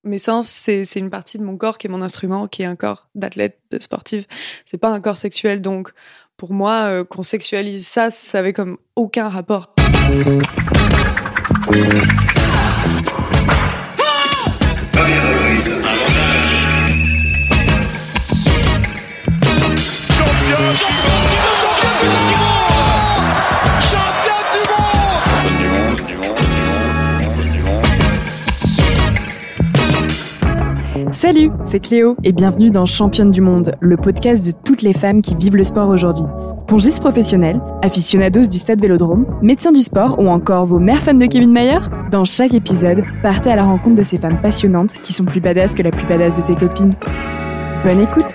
mes sens, c'est une partie de mon corps qui est mon instrument, qui est un corps d'athlète, de sportive. C'est pas un corps sexuel. Donc, pour moi, qu'on sexualise ça avait comme aucun rapport. Salut, c'est Cléo et bienvenue dans Championne du Monde, le podcast de toutes les femmes qui vivent le sport aujourd'hui. Pongistes professionnels, aficionados du stade Vélodrome, médecins du sport ou encore vos mères fans de Kevin Mayer, dans chaque épisode, partez à la rencontre de ces femmes passionnantes qui sont plus badass que la plus badass de tes copines. Bonne écoute!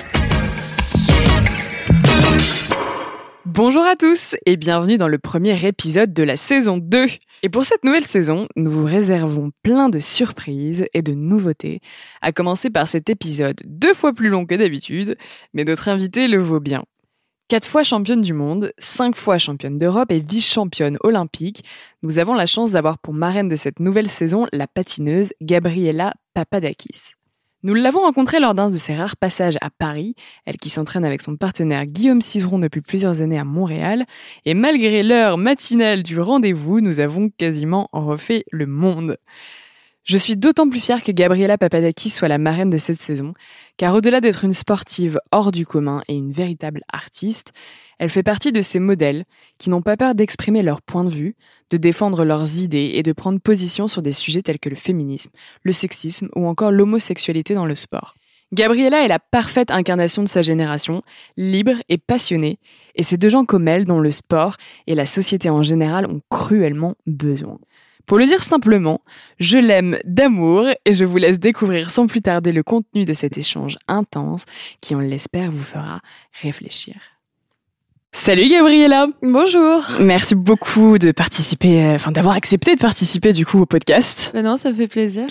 Bonjour à tous et bienvenue dans le premier épisode de la saison 2. Et pour cette nouvelle saison, nous vous réservons plein de surprises et de nouveautés, à commencer par cet épisode 2 fois plus long que d'habitude, mais notre invitée le vaut bien. 4 fois championne du monde, 5 fois championne d'Europe et vice-championne olympique, nous avons la chance d'avoir pour marraine de cette nouvelle saison la patineuse Gabriela Papadakis. Nous l'avons rencontrée lors d'un de ses rares passages à Paris, elle qui s'entraîne avec son partenaire Guillaume Cizeron depuis plusieurs années à Montréal, et malgré l'heure matinale du rendez-vous, nous avons quasiment refait le monde. Je suis d'autant plus fière que Gabriela Papadakis soit la marraine de cette saison, car au-delà d'être une sportive hors du commun et une véritable artiste, elle fait partie de ces modèles qui n'ont pas peur d'exprimer leur point de vue, de défendre leurs idées et de prendre position sur des sujets tels que le féminisme, le sexisme ou encore l'homosexualité dans le sport. Gabriela est la parfaite incarnation de sa génération, libre et passionnée, et c'est de gens comme elle dont le sport et la société en général ont cruellement besoin. Pour le dire simplement, je l'aime d'amour et je vous laisse découvrir sans plus tarder le contenu de cet échange intense qui, on l'espère, vous fera réfléchir. Salut Gabriela. Bonjour. Merci beaucoup de participer, d'avoir accepté de participer du coup au podcast. Ben non, ça me fait plaisir.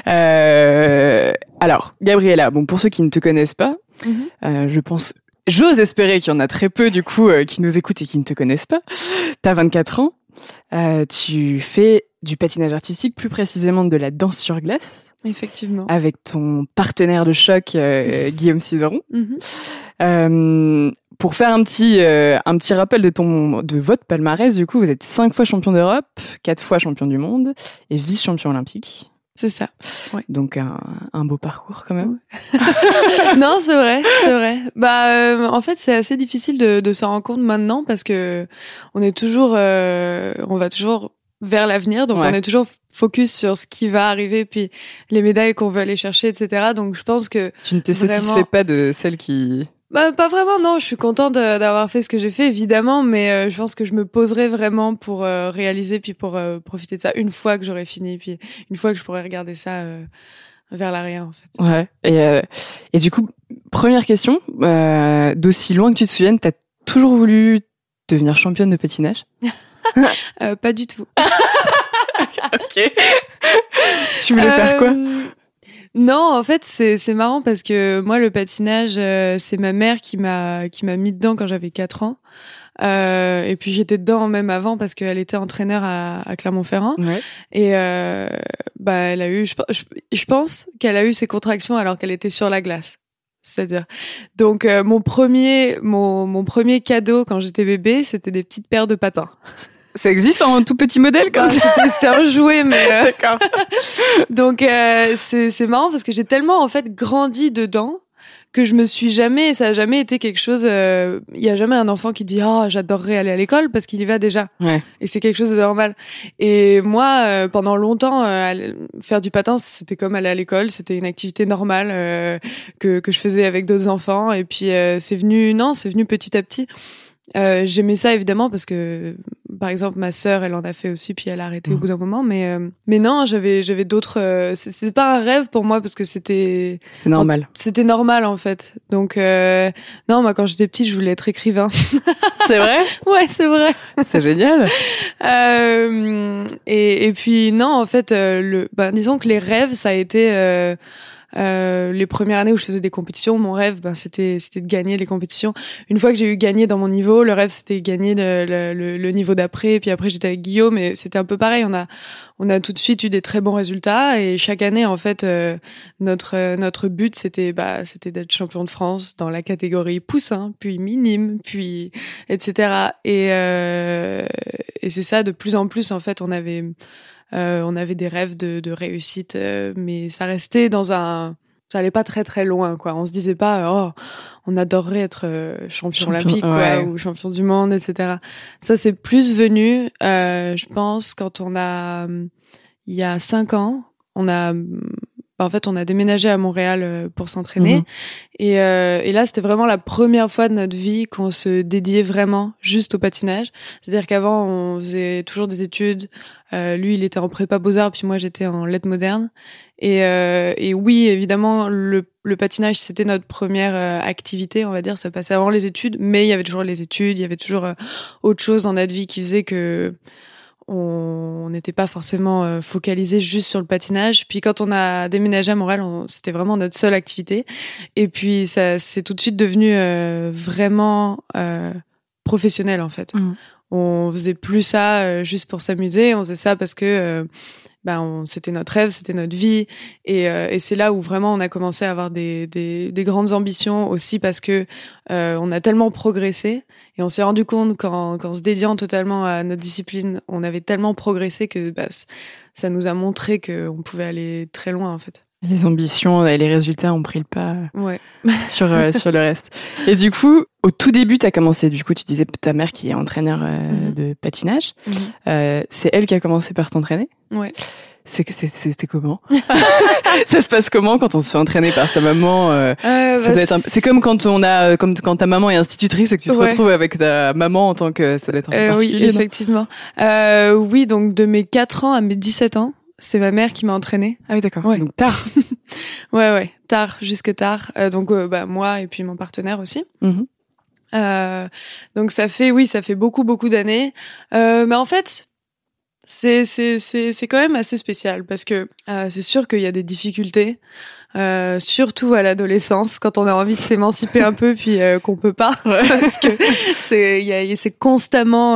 Alors, Gabriela, bon, pour ceux qui ne te connaissent pas, j'ose espérer qu'il y en a très peu du coup qui nous écoutent et qui ne te connaissent pas. T'as 24 ans, tu fais du patinage artistique, plus précisément de la danse sur glace. Effectivement. Avec ton partenaire de choc, Guillaume Cizeron. Pour faire un petit rappel de votre palmarès, du coup, vous êtes 5 fois champion d'Europe, 4 fois champion du monde et vice-champion olympique. C'est ça. Ouais. Donc un beau parcours quand même. Non, c'est vrai. En fait, c'est assez difficile de s'en rendre compte maintenant parce que on va toujours vers l'avenir, donc on est toujours focus sur ce qui va arriver, puis les médailles qu'on veut aller chercher, etc. Donc je pense que tu ne te satisfais pas de celles qui... Pas vraiment, non. Je suis contente d'avoir fait ce que j'ai fait, évidemment, mais je pense que je me poserai vraiment pour réaliser, puis pour profiter de ça une fois que j'aurai fini, puis une fois que je pourrai regarder ça vers l'arrière, en fait. Ouais. Et du coup, première question, d'aussi loin que tu te souviennes, t'as toujours voulu devenir championne de patinage? Pas du tout. Ok. Tu voulais faire quoi? Non, en fait, c'est marrant parce que moi, le patinage, c'est ma mère qui m'a mis dedans quand j'avais 4 ans. Et puis j'étais dedans même avant parce qu'elle était entraîneur à Clermont-Ferrand. Ouais. Et elle a eu, je pense qu'elle a eu ses contractions alors qu'elle était sur la glace. C'est-à-dire, donc mon premier cadeau quand j'étais bébé, c'était des petites paires de patins. Ça existe en tout petit modèle comme ça? C'était un jouet, mais d'accord. Donc c'est marrant parce que j'ai tellement en fait grandi dedans que ça a jamais été quelque chose. Il y a jamais un enfant qui dit j'adorerais aller à l'école parce qu'il y va déjà. Ouais. Et c'est quelque chose de normal. Et moi, pendant longtemps, faire du patin, c'était comme aller à l'école. C'était une activité normale que je faisais avec d'autres enfants. Et puis c'est venu petit à petit. J'aimais ça évidemment parce que par exemple ma sœur elle en a fait aussi puis elle a arrêté au bout d'un moment mais non j'avais d'autres c'est pas un rêve pour moi parce que c'était normal en fait donc non moi quand j'étais petite je voulais être écrivain. C'est vrai? Ouais, c'est vrai. C'est génial. Et puis non en fait disons que les rêves ça a été les premières années où je faisais des compétitions, mon rêve, c'était de gagner les compétitions. Une fois que j'ai eu gagné dans mon niveau, le rêve, c'était gagner le niveau d'après. Puis après, j'étais avec Guillaume, et c'était un peu pareil. On a tout de suite eu des très bons résultats, et chaque année, en fait, notre but, c'était d'être champion de France dans la catégorie poussin, puis minime, puis etc. Et c'est ça, de plus en plus, en fait, on avait des rêves de réussite, mais ça restait ça allait pas très très loin, quoi. On se disait pas, on adorerait être champion olympique, quoi, ou champion du monde, etc. Ça, c'est plus venu, je pense, il y a 5 ans, on a déménagé à Montréal pour s'entraîner. Mmh. Et là, c'était vraiment la première fois de notre vie qu'on se dédiait vraiment juste au patinage. C'est-à-dire qu'avant, on faisait toujours des études. Lui, il était en prépa Beaux-Arts, puis moi, j'étais en lettres modernes. Et oui, évidemment, le patinage, c'était notre première activité, on va dire. Ça passait avant les études, mais il y avait toujours les études, il y avait toujours autre chose dans notre vie qui faisait que on n'était pas forcément focalisé juste sur le patinage. Puis quand on a déménagé à Montréal, c'était vraiment notre seule activité. Et puis ça c'est tout de suite devenu vraiment professionnel, en fait. Mmh. On faisait plus ça juste pour s'amuser. On faisait ça parce que c'était notre rêve, c'était notre vie. Et c'est là où vraiment on a commencé à avoir des grandes ambitions aussi, parce que on a tellement progressé, et on s'est rendu compte qu'en se dédiant totalement à notre discipline, on avait tellement progressé que ça nous a montré qu'on pouvait aller très loin, en fait. Les ambitions et les résultats ont pris le pas sur le reste. Et du coup, au tout début, tu as commencé, du coup, tu disais ta mère qui est entraîneur de patinage. C'est elle qui a commencé par t'entraîner ? Ouais. C'était comment? Ça se passe comment quand on se fait entraîner par sa maman? C'est comme quand quand ta maman est institutrice et que tu te retrouves avec ta maman en tant que, ça doit être un peu particulier. Oui, effectivement. Oui, donc de mes 4 ans à mes 17 ans, c'est ma mère qui m'a entraînée. Ah oui, d'accord. Ouais. Donc tard. ouais, tard, jusque tard. Donc moi et puis mon partenaire aussi. Mm-hmm. Donc ça fait beaucoup d'années. Mais en fait, c'est quand même assez spécial, parce que c'est sûr qu'il y a des difficultés, surtout à l'adolescence, quand on a envie de s'émanciper un peu, puis qu'on peut pas, parce que c'est constamment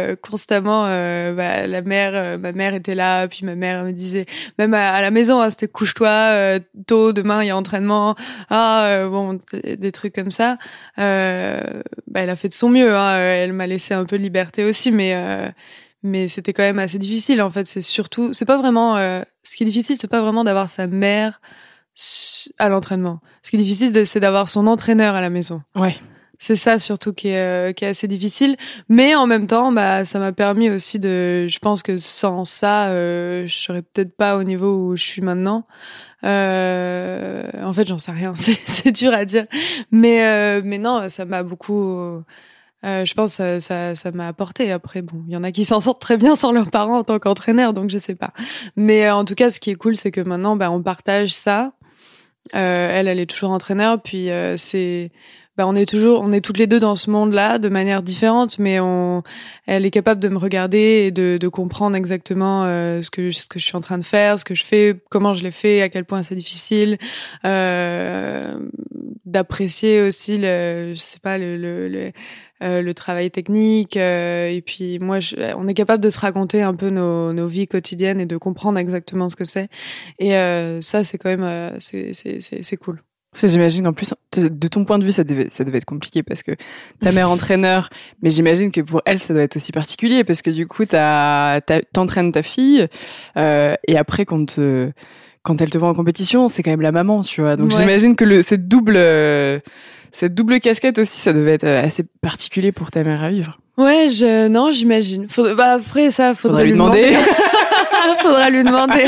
ma mère était là, puis ma mère me disait, même à la maison, c'était couche-toi tôt, demain il y a entraînement, des trucs comme ça. Elle a fait de son mieux, hein, elle m'a laissé un peu de liberté aussi, mais c'était quand même assez difficile, en fait. C'est pas vraiment, ce qui est difficile, c'est pas vraiment d'avoir sa mère à l'entraînement. Ce qui est difficile, c'est d'avoir son entraîneur à la maison. Ouais. C'est ça surtout qui est assez difficile. Mais en même temps, ça m'a permis aussi je pense que sans ça, je serais peut-être pas au niveau où je suis maintenant. En fait, j'en sais rien. C'est dur à dire. Mais non, ça m'a beaucoup, je pense que ça m'a apporté. Après, bon, il y en a qui s'en sortent très bien sans leurs parents en tant qu'entraîneur, donc je sais pas. Mais en tout cas, ce qui est cool, c'est que maintenant, on partage ça. Elle est toujours entraîneur, puis on est toutes les deux dans ce monde-là de manière différente, mais elle est capable de me regarder et de comprendre exactement ce que je suis en train de faire, ce que je fais, comment je l'ai fait, à quel point c'est difficile, d'apprécier aussi le travail technique, et puis moi on est capable de se raconter un peu nos vies quotidiennes et de comprendre exactement ce que c'est, et ça c'est quand même c'est cool. Parce que j'imagine qu'en plus, de ton point de vue, ça devait être compliqué, parce que ta mère entraîneur, mais j'imagine que pour elle, ça doit être aussi particulier, parce que du coup, t'entraînes ta fille, et après, quand elle te voit en compétition, c'est quand même la maman, tu vois. Donc j'imagine que cette double casquette aussi, ça devait être assez particulier pour ta mère à vivre. Ouais, non, j'imagine. Après ça, faudrait lui demander. Faudra lui demander.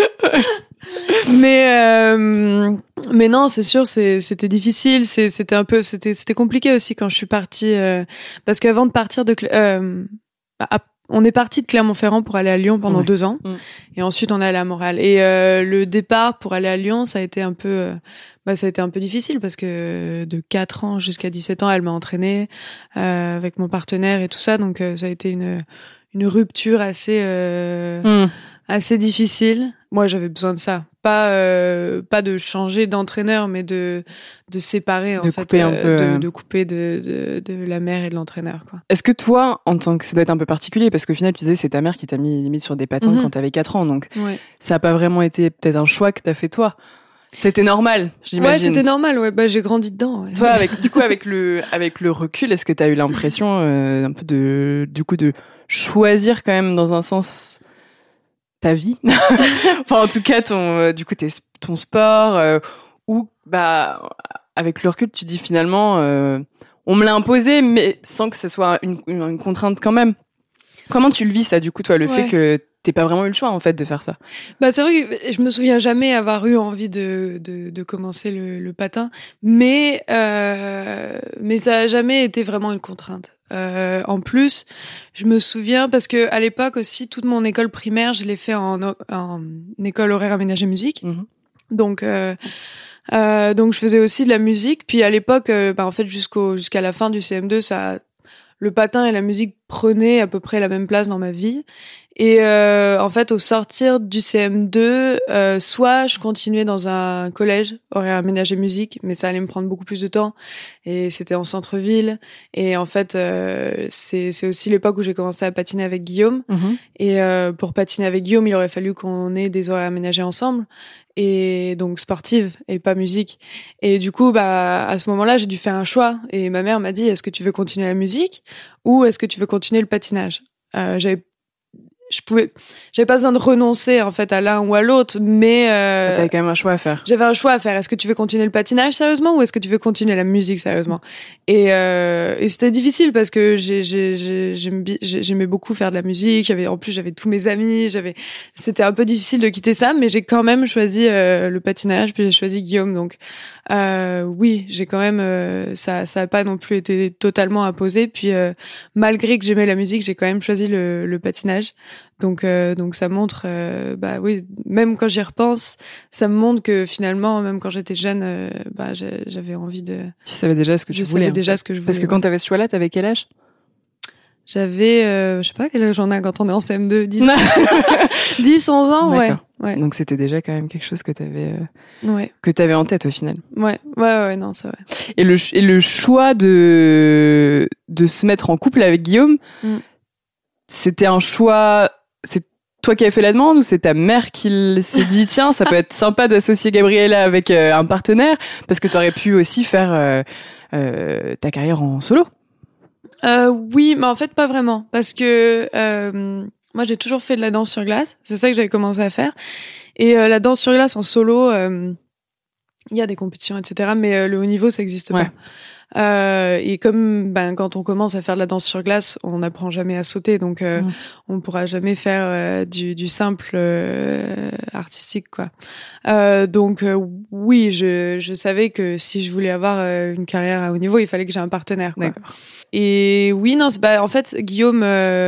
Mais non, c'est sûr, c'était difficile, c'était compliqué aussi quand je suis partie, parce qu'avant de partir on est parti de Clermont-Ferrand pour aller à Lyon pendant 2 ans, et ensuite on est allé à Montréal. Et le départ pour aller à Lyon, ça a été un peu difficile, parce que de 4 ans jusqu'à 17 ans, elle m'a entraînée avec mon partenaire et tout ça, donc ça a été une rupture assez assez difficile. Moi, j'avais besoin de ça. Pas de changer d'entraîneur, mais de séparer, de couper un peu, de couper de la mère et de l'entraîneur, quoi. Est-ce que toi, en tant que, ça doit être un peu particulier, parce qu'au final, tu disais, c'est ta mère qui t'a mis limite sur des patins quand t'avais 4 ans, donc ça a pas vraiment été peut-être un choix que t'as fait toi. C'était normal, j'imagine. Ouais, c'était normal, ouais. Bah, j'ai grandi dedans, ouais. Toi, avec le recul, est-ce que t'as eu l'impression, un peu de choisir quand même, dans un sens, ta vie? Enfin, en tout cas, ton sport, ou, bah, avec le recul, tu dis finalement, on me l'a imposé, mais sans que ce soit une contrainte quand même. Comment tu le vis, ça, du coup, toi, le fait que t'aies pas vraiment eu le choix, en fait, de faire ça? Bah, c'est vrai que je me souviens jamais avoir eu envie de commencer le patin, mais ça a jamais été vraiment une contrainte. En plus, je me souviens parce que à l'époque aussi, toute mon école primaire, je l'ai fait en école horaire aménagée musique. Donc je faisais aussi de la musique. Puis à l'époque, en fait, jusqu'à la fin du CM2, le patin et la musique prenaient à peu près la même place dans ma vie. Et en fait, au sortir du CM2, soit je continuais dans un collège horaire aménagé musique, mais ça allait me prendre beaucoup plus de temps. Et c'était en centre-ville. Et en fait, c'est aussi l'époque où j'ai commencé à patiner avec Guillaume. Et pour patiner avec Guillaume, il aurait fallu qu'on ait des horaires aménagés ensemble. Et donc sportive et pas musique. Et du coup, à ce moment-là, j'ai dû faire un choix. Et ma mère m'a dit, est-ce que tu veux continuer la musique ou est-ce que tu veux continuer le patinage? J'avais pas besoin de renoncer en fait à l'un ou à l'autre, mais t'avais quand même un choix à faire. J'avais un choix à faire. Est-ce que tu veux continuer le patinage sérieusement ou est-ce que tu veux continuer la musique sérieusement? Et c'était difficile parce que j'aimais beaucoup faire de la musique. En plus j'avais tous mes amis. C'était un peu difficile de quitter ça, mais j'ai quand même choisi le patinage. Puis j'ai choisi Guillaume. Donc oui, j'ai quand même ça a pas non plus été totalement imposé. Puis malgré que j'aimais la musique, j'ai quand même choisi le patinage. Donc ça montre, oui, même quand j'y repense, ça me montre que finalement, même quand j'étais jeune, j'avais envie de. Tu savais déjà ce que tu voulais. Je savais déjà ce que je voulais. Parce que quand t'avais ce choix-là, t'avais quel âge? J'avais, je sais pas quel âge on a quand on est en CM2, 10 ans. 10, 11 ans, ouais. Donc c'était déjà quand même quelque chose que t'avais en tête au final. Ouais, non, c'est vrai. Et le choix de se mettre en couple avec Guillaume, c'était un choix. C'est toi qui avais fait la demande ou c'est ta mère qui s'est dit tiens, ça peut être sympa d'associer Gabriella avec un partenaire parce que t'aurais pu aussi faire ta carrière en solo? Oui, mais en fait pas vraiment parce que moi j'ai toujours fait de la danse sur glace, c'est ça que j'avais commencé à faire. Et la danse sur glace en solo, il y a des compétitions, etc. Mais le haut niveau, ça n'existe pas. Et comme quand on commence à faire de la danse sur glace, on n'apprend jamais à sauter, donc on pourra jamais faire du simple artistique, quoi. Donc oui, je savais que si je voulais avoir une carrière à haut niveau, il fallait que j'ai un partenaire, quoi. D'accord. Et oui, non, en fait, Guillaume,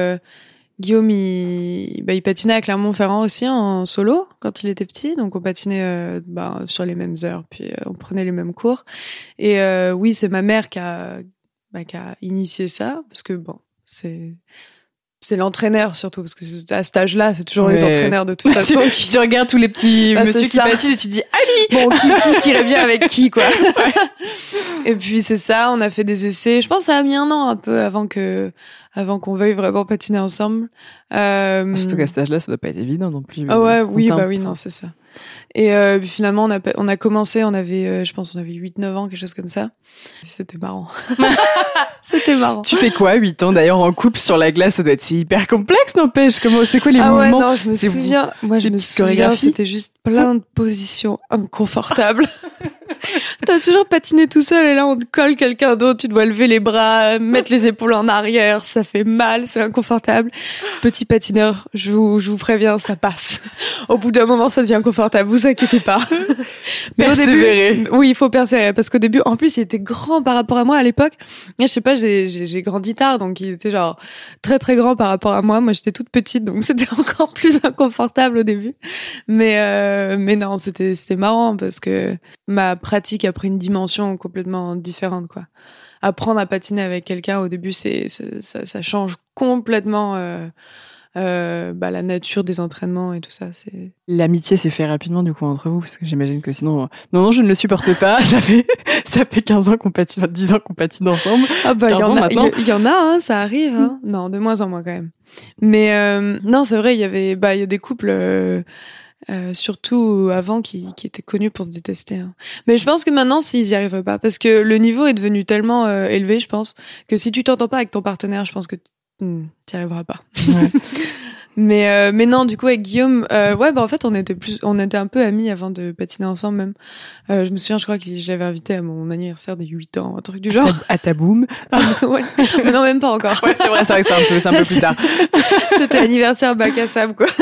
il patinait à Clermont-Ferrand aussi en solo quand il était petit, donc on patinait sur les mêmes heures, puis on prenait les mêmes cours. Et oui, c'est ma mère qui a initié ça, parce que c'est l'entraîneur surtout, parce que à cet âge-là, c'est toujours les entraîneurs de toute façon. Tu regardes tous les petits monsieur qui patinent et tu dis ah lui. Bon, qui irait bien avec qui, quoi. Et puis c'est ça, on a fait des essais. Je pense que ça a mis un an un peu avant qu'on veuille vraiment patiner ensemble. Surtout qu'à cet âge-là, ça doit pas être évident non plus. Ah ouais, oui, non, c'est ça. Et puis finalement, on a commencé, on avait 8-9 ans, quelque chose comme ça. C'était marrant. C'était marrant. Tu fais quoi, 8 ans d'ailleurs en couple sur la glace? Ça doit être hyper complexe, n'empêche. C'est quoi les mouvements? Ouais, non, je me souviens, c'était juste plein de positions inconfortables. T'as toujours patiné tout seul et là on te colle quelqu'un d'autre, tu dois lever les bras, mettre les épaules en arrière, ça fait mal, c'est inconfortable. Petit patineur, je vous préviens, ça passe. Au bout d'un moment, ça devient confortable, vous inquiétez pas. Mais au début, oui, il faut persévérer parce qu'au début, en plus, il était grand par rapport à moi à l'époque. Je sais pas, j'ai grandi tard, donc il était genre très très grand par rapport à moi. Moi, j'étais toute petite, donc c'était encore plus inconfortable au début. Mais non, c'était marrant parce que ma pratique a pris une dimension complètement différente, quoi. Apprendre à patiner avec quelqu'un au début, ça change complètement la nature des entraînements et tout ça. L'amitié s'est fait rapidement du coup entre vous, parce que j'imagine que sinon non, je ne le supporte pas. ça fait 15 ans qu'on patine, 10 ans qu'on patine ensemble. Ah bah il y en a hein, ça arrive hein. Non, de moins en moins quand même. Mais non, c'est vrai, il y a des couples surtout avant qui étaient connus pour se détester hein. Mais je pense que maintenant s'ils y arrivent pas, parce que le niveau est devenu tellement élevé, je pense que si tu t'entends pas avec ton partenaire, je pense que t'y arriveras pas. Ouais. Mais non, du coup avec Guillaume, en fait on était un peu amis avant de patiner ensemble même. Je me souviens, je crois que je l'avais invité à mon anniversaire des 8 ans, un truc du genre. À ta boum. Ouais. Mais non, même pas encore. Ouais, c'est vrai que c'est un peu plus tard. C'était l'anniversaire bac à sable quoi.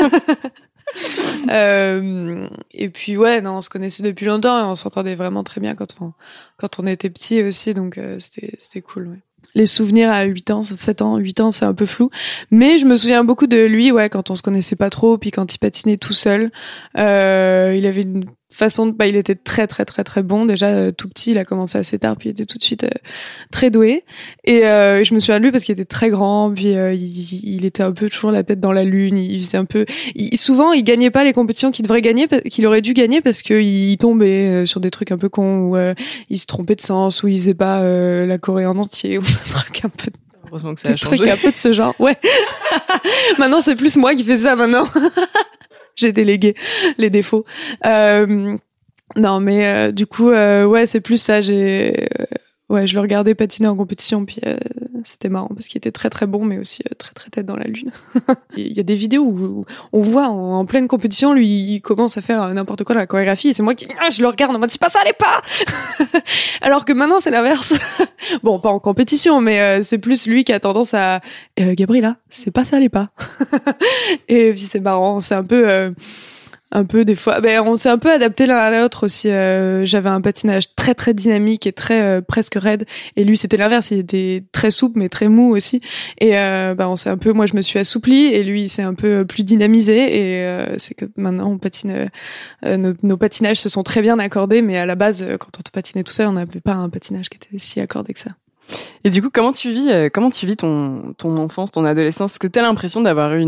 Et puis on se connaissait depuis longtemps et on s'entendait vraiment très bien quand on était petits aussi, donc c'était cool. Ouais. Les souvenirs à 8 ans, 7 ans, 8 ans, c'est un peu flou. Mais je me souviens beaucoup de lui, quand on se connaissait pas trop, puis quand il patinait tout seul. Il avait une façon il était très, très, très, très bon. Déjà, tout petit, il a commencé assez tard, puis il était tout de suite très doué. Et je me souviens de lui parce qu'il était très grand, puis il était un peu toujours la tête dans la lune. Il faisait un peu... souvent, il gagnait pas les compétitions qu'il aurait dû gagner parce qu'il tombait sur des trucs un peu cons, ou il se trompait de sens, ou il faisait pas la choré en entier, ou un truc un peu... Heureusement que ça a changé. Des trucs un peu de ce genre, ouais. Maintenant, c'est plus moi qui fais ça, maintenant. J'ai délégué les défauts. Non, mais du coup, c'est plus ça. Je le regardais patiner en compétition, puis c'était marrant parce qu'il était très très bon, mais aussi très très tête dans la lune. Il y a des vidéos où on voit en pleine compétition, lui, il commence à faire n'importe quoi dans la chorégraphie, et c'est moi qui je le regarde en mode c'est pas ça, allez pas. Alors que maintenant c'est l'inverse. Bon, pas en compétition, mais c'est plus lui qui a tendance à Gabriela, c'est pas ça, allez pas. Et puis c'est marrant, c'est un peu des fois, on s'est un peu adapté l'un à l'autre aussi. J'avais un patinage très très dynamique et très presque raide, et lui c'était l'inverse, il était très souple mais très mou aussi. Et on s'est moi je me suis assouplie et lui il s'est un peu plus dynamisé, et c'est que maintenant on patine, nos patinages se sont très bien accordés, mais à la base quand on patinait tout seul, on n'avait pas un patinage qui était si accordé que ça. Et du coup, comment tu vis ton enfance, ton adolescence? Est-ce que tu as l'impression d'avoir eu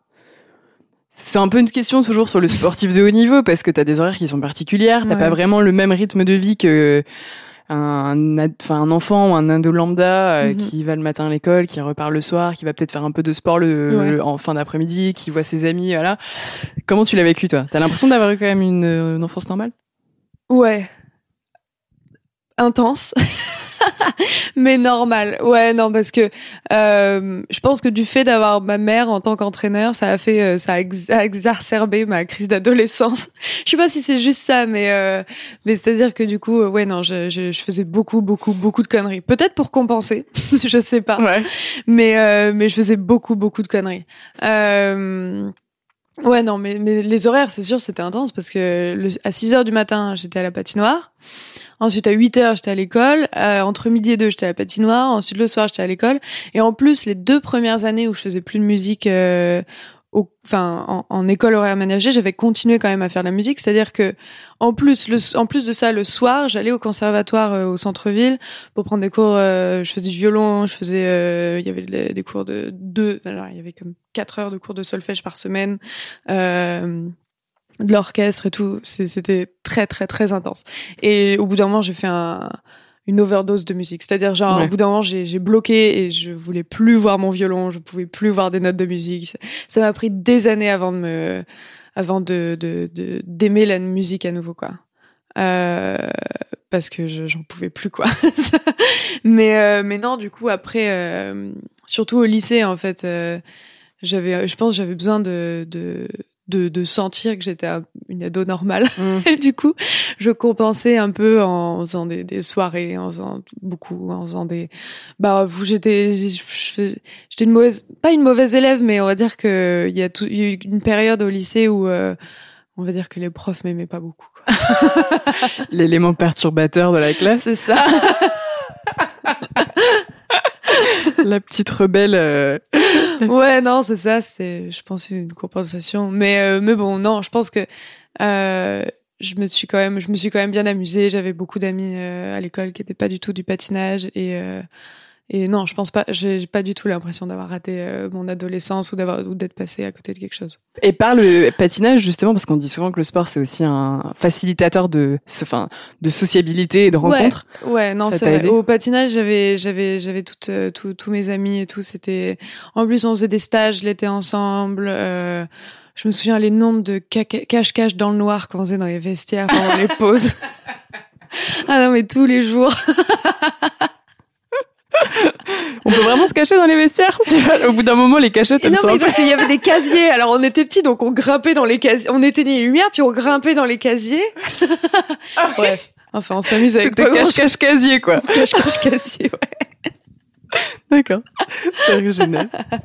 C'est un peu une question toujours sur le sportif de haut niveau, parce que t'as des horaires qui sont particulières, t'as pas vraiment le même rythme de vie que un enfant ou un ado lambda qui va le matin à l'école, qui repart le soir, qui va peut-être faire un peu de sport en fin d'après-midi, qui voit ses amis, voilà. Comment tu l'as vécu, toi? T'as l'impression d'avoir eu quand même une enfance normale? Ouais. Intense. Mais normal. Ouais, non, parce que je pense que du fait d'avoir ma mère en tant qu'entraîneur, ça a exacerbé ma crise d'adolescence. Je sais pas si c'est juste ça, mais c'est-à-dire que du coup, je faisais beaucoup de conneries. Peut-être pour compenser, je sais pas. Ouais. Mais je faisais beaucoup de conneries. Ouais, non, mais les horaires, c'est sûr, c'était intense parce que à 6h du matin, j'étais à la patinoire. Ensuite, à 8h, j'étais à l'école. Entre midi et 2, j'étais à la patinoire. Ensuite, le soir, j'étais à l'école. Et en plus, les 2 premières années où je faisais plus de musique, en école horaire aménagée, j'avais continué quand même à faire de la musique. C'est-à-dire que, en plus de ça, le soir, j'allais au conservatoire au centre-ville pour prendre des cours. Je faisais du violon, il y avait des cours alors il y avait comme 4 heures de cours de solfège par semaine. De l'orchestre et tout, c'était très très très intense. Et au bout d'un moment, j'ai fait une overdose de musique. C'est-à-dire, au bout d'un moment, j'ai bloqué et je voulais plus voir mon violon, je pouvais plus voir des notes de musique. Ça m'a pris des années avant d'aimer la musique à nouveau, quoi. Parce que j'en pouvais plus, quoi. mais non, du coup, après, surtout au lycée, en fait, je pense que j'avais besoin de sentir que j'étais une ado normale. Et du coup, je compensais un peu en faisant des soirées, en faisant des... j'étais pas une mauvaise élève, mais on va dire que il y a eu une période au lycée où on va dire que les profs m'aimaient pas beaucoup, quoi. L'élément perturbateur de la classe. C'est ça. La petite rebelle. Ouais, non, c'est ça. Je pense, une compensation. Mais bon, non, je pense que je me suis quand même bien amusée. J'avais beaucoup d'amis à l'école qui étaient pas du tout du patinage, et Et non, je pense pas. J'ai pas du tout l'impression d'avoir raté mon adolescence ou d'être passée à côté de quelque chose. Et par le patinage, justement, parce qu'on dit souvent que le sport, c'est aussi un facilitateur de sociabilité et de rencontres. Ouais, non, c'est vrai. Au patinage, j'avais tous mes amis et tout. C'était, en plus, on faisait des stages l'été ensemble. Je me souviens les nombres de cache-cache dans le noir qu'on faisait dans les vestiaires pendant les pauses. Ah non, mais tous les jours. On peut vraiment se cacher dans les vestiaires. Au bout d'un moment, les cachettes, elles sont... Non, mais parce qu'il y avait des casiers. Alors, on était petits, donc on grimpait dans les casiers. On éteignait les lumières, puis on grimpait dans les casiers. Bref. Enfin, on s'amuse avec C'était cache-cache-casier, quoi. Cache-cache-casier, ouais. D'accord. C'est génial.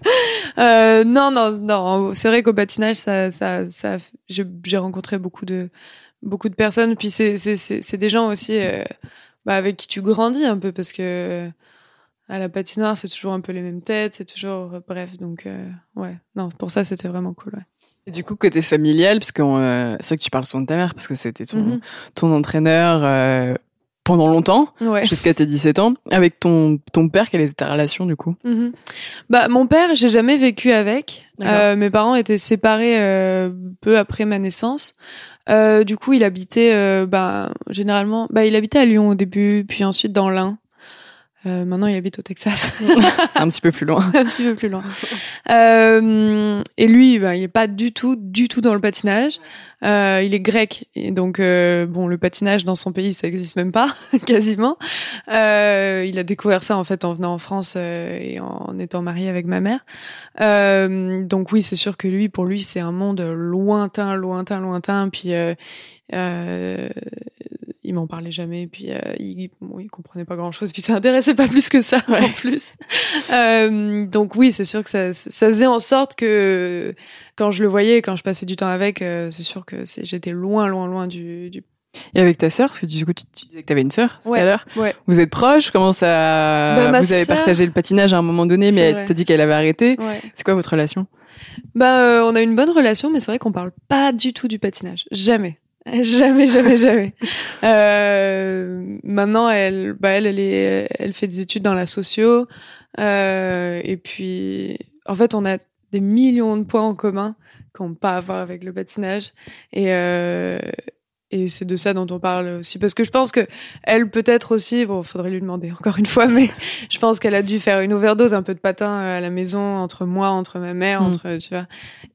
Non. C'est vrai qu'au patinage, j'ai rencontré beaucoup de personnes. Puis c'est des gens aussi, avec qui tu grandis un peu, parce que à la patinoire, c'est toujours un peu les mêmes têtes, c'est toujours, bref. Donc, ouais. Non, pour ça, c'était vraiment cool, ouais. Et du coup, côté familial, parce que c'est vrai que tu parles souvent de ta mère, parce que c'était ton entraîneur pendant longtemps, jusqu'à tes 17 ans. Avec ton père, quelle était ta relation, du coup? Mon père, j'ai jamais vécu avec. Mes parents étaient séparés peu après ma naissance. Du coup, il habitait généralement... il habitait à Lyon au début, puis ensuite dans l'Ain. Maintenant, il habite au Texas. C'est un petit peu plus loin. Un petit peu plus loin. Et lui, il est pas du tout dans le patinage. Il est grec. Et donc, le patinage dans son pays, ça existe même pas, quasiment. Il a découvert ça, en fait, en venant en France et en étant marié avec ma mère. Donc oui, c'est sûr que pour lui, c'est un monde lointain. Puis, il m'en parlait jamais, puis il comprenait pas grand chose, puis ça intéressait pas plus que ça en plus. Donc oui, c'est sûr que ça faisait en sorte que quand je le voyais, quand je passais du temps avec, c'est sûr que j'étais loin du... Et avec ta sœur, parce que du coup tu disais que t'avais une sœur tout à l'heure. Ouais. Vous êtes proches? Comment ça... Vous avez partagé le patinage à un moment donné, mais elle t'a dit qu'elle avait arrêté. Ouais. C'est quoi votre relation? On a une bonne relation, mais c'est vrai qu'on parle pas du tout du patinage. Jamais. Jamais. Maintenant, elle fait des études dans la socio, et puis, en fait, on a des millions de points en commun qu'on peut pas avoir avec le patinage, et c'est de ça dont on parle aussi, parce que je pense que elle, peut-être aussi, faudrait lui demander encore une fois, mais je pense qu'elle a dû faire une overdose un peu de patin à la maison, entre ma mère, tu vois,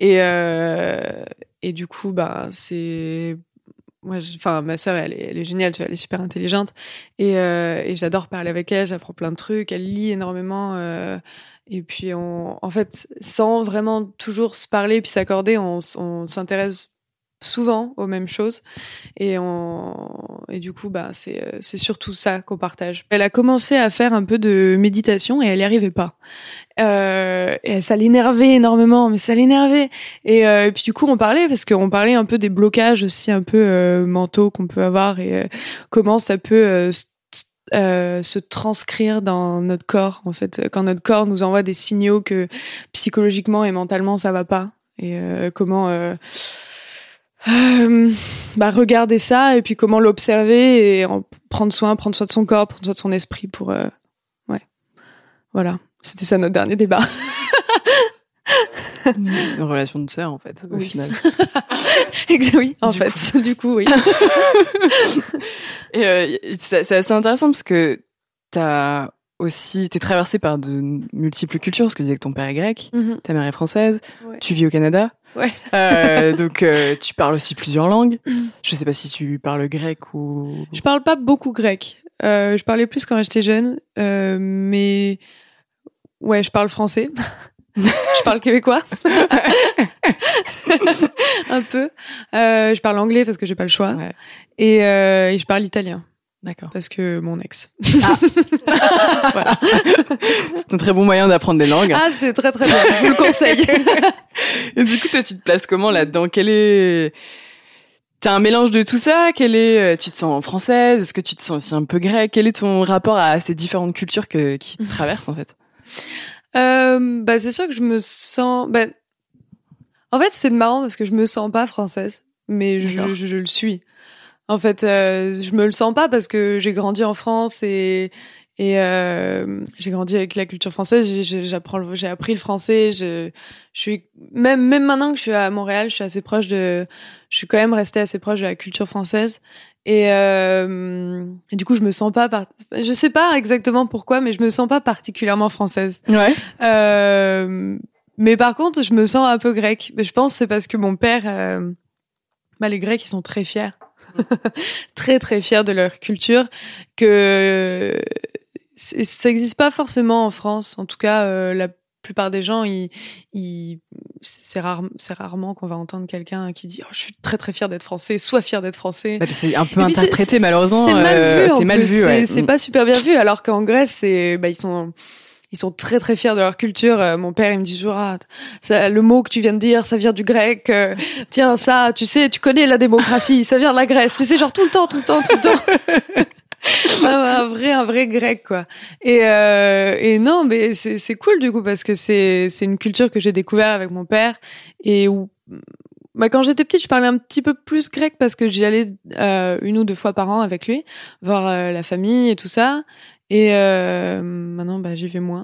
et du coup, c'est... ma sœur, elle est géniale, tu vois, elle est super intelligente, et j'adore parler avec elle, j'apprends plein de trucs, elle lit énormément, et puis en fait, sans vraiment toujours se parler puis s'accorder, on s'intéresse souvent aux mêmes choses, et du coup, c'est surtout ça qu'on partage. Elle a commencé à faire un peu de méditation et elle y arrivait pas. Et ça l'énervait énormément, et puis du coup on parlait un peu des blocages aussi un peu mentaux qu'on peut avoir, et comment ça peut se transcrire dans notre corps, en fait, quand notre corps nous envoie des signaux que psychologiquement et mentalement ça va pas, et comment regarder ça, et puis comment l'observer et prendre soin de son corps, prendre soin de son esprit pour voilà. C'était ça notre dernier débat. Une relation de sœur, en fait, au final. Oui, en fait. Du coup, oui. Et c'est assez intéressant parce que t'es traversée par de multiples cultures, parce que tu disais que ton père est grec, ta mère est française, tu vis au Canada. Ouais. Donc tu parles aussi plusieurs langues. Je sais pas si tu parles grec ou... Je parle pas beaucoup grec. Je parlais plus quand j'étais jeune, mais... Ouais, je parle français. Je parle québécois. Un peu. Je parle anglais parce que j'ai pas le choix. Ouais. Et je parle italien. D'accord. Parce que mon ex. Voilà. C'est un très bon moyen d'apprendre des langues. Ah, c'est très très bien. Je vous le conseille. Et du coup, toi, tu te places comment là-dedans? T'as un mélange de tout ça? Tu te sens française? Est-ce que tu te sens aussi un peu grecque? Quel est ton rapport à ces différentes cultures qui te traversent, en fait? C'est sûr que je me sens... En fait, c'est marrant parce que je me sens pas française, mais je le suis. En fait, je me le sens pas parce que j'ai grandi en France, et Et j'ai grandi avec la culture française. J'ai appris le français. Je suis même maintenant que je suis à Montréal, je suis quand même restée assez proche de la culture française. Et du coup, je me sens pas, je sais pas exactement pourquoi, mais je me sens pas particulièrement française. Ouais. Mais par contre, je me sens un peu grecque. Mais je pense que c'est parce que mon père, les Grecs, ils sont très fiers. Très, très fiers de leur culture, que ça n'existe pas forcément en France. En tout cas, la plupart des gens, c'est rarement qu'on va entendre quelqu'un qui dit « Oh, je suis très, très fier d'être français, sois fier d'être français. » C'est un peu interprété, malheureusement. C'est mal vu. C'est mal vu, ouais. C'est pas super bien vu, alors qu'en Grèce, ils sont très très fiers de leur culture. Mon père, il me dit toujours le mot que tu viens de dire, ça vient du grec. Tiens, ça, tu sais, tu connais la démocratie, ça vient de la Grèce. Tu sais, genre tout le temps. un vrai grec, quoi. Et non, mais c'est cool du coup parce que c'est une culture que j'ai découvert avec mon père et où quand j'étais petite, je parlais un petit peu plus grec parce que j'y allais 1 ou 2 fois par an avec lui, voir la famille et tout ça. Et maintenant, j'y vais moins.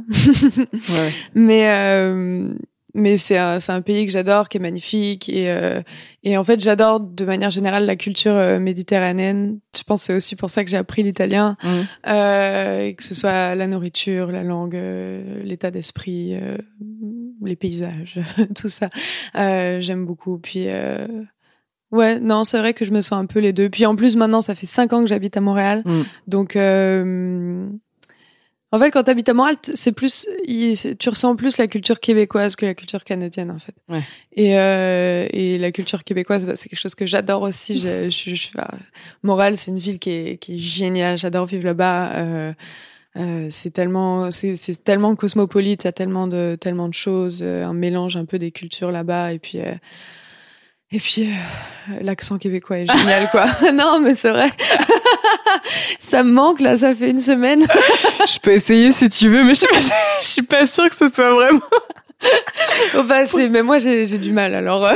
Ouais. Mais c'est un pays que j'adore, qui est magnifique. Et en fait, j'adore de manière générale la culture méditerranéenne. Je pense que c'est aussi pour ça que j'ai appris l'italien. Que ce soit la nourriture, la langue, l'état d'esprit, les paysages, tout ça. J'aime beaucoup. Puis... Ouais, non, c'est vrai que je me sens un peu les deux. Puis en plus, maintenant, ça fait 5 ans que j'habite à Montréal. Donc, en fait, quand tu habites à Montréal, tu ressens plus la culture québécoise que la culture canadienne, en fait. Ouais. Et la culture québécoise, c'est quelque chose que j'adore aussi. Montréal, c'est une ville qui est géniale. J'adore vivre là-bas. C'est tellement cosmopolite, il y a tellement de choses, un mélange un peu des cultures là-bas. Et puis, l'accent québécois est génial, quoi. Non, mais c'est vrai. Ça me manque, là, ça fait 1 semaine. Je peux essayer si tu veux, mais je suis pas sûre que ce soit vraiment. Mais moi, j'ai du mal, alors.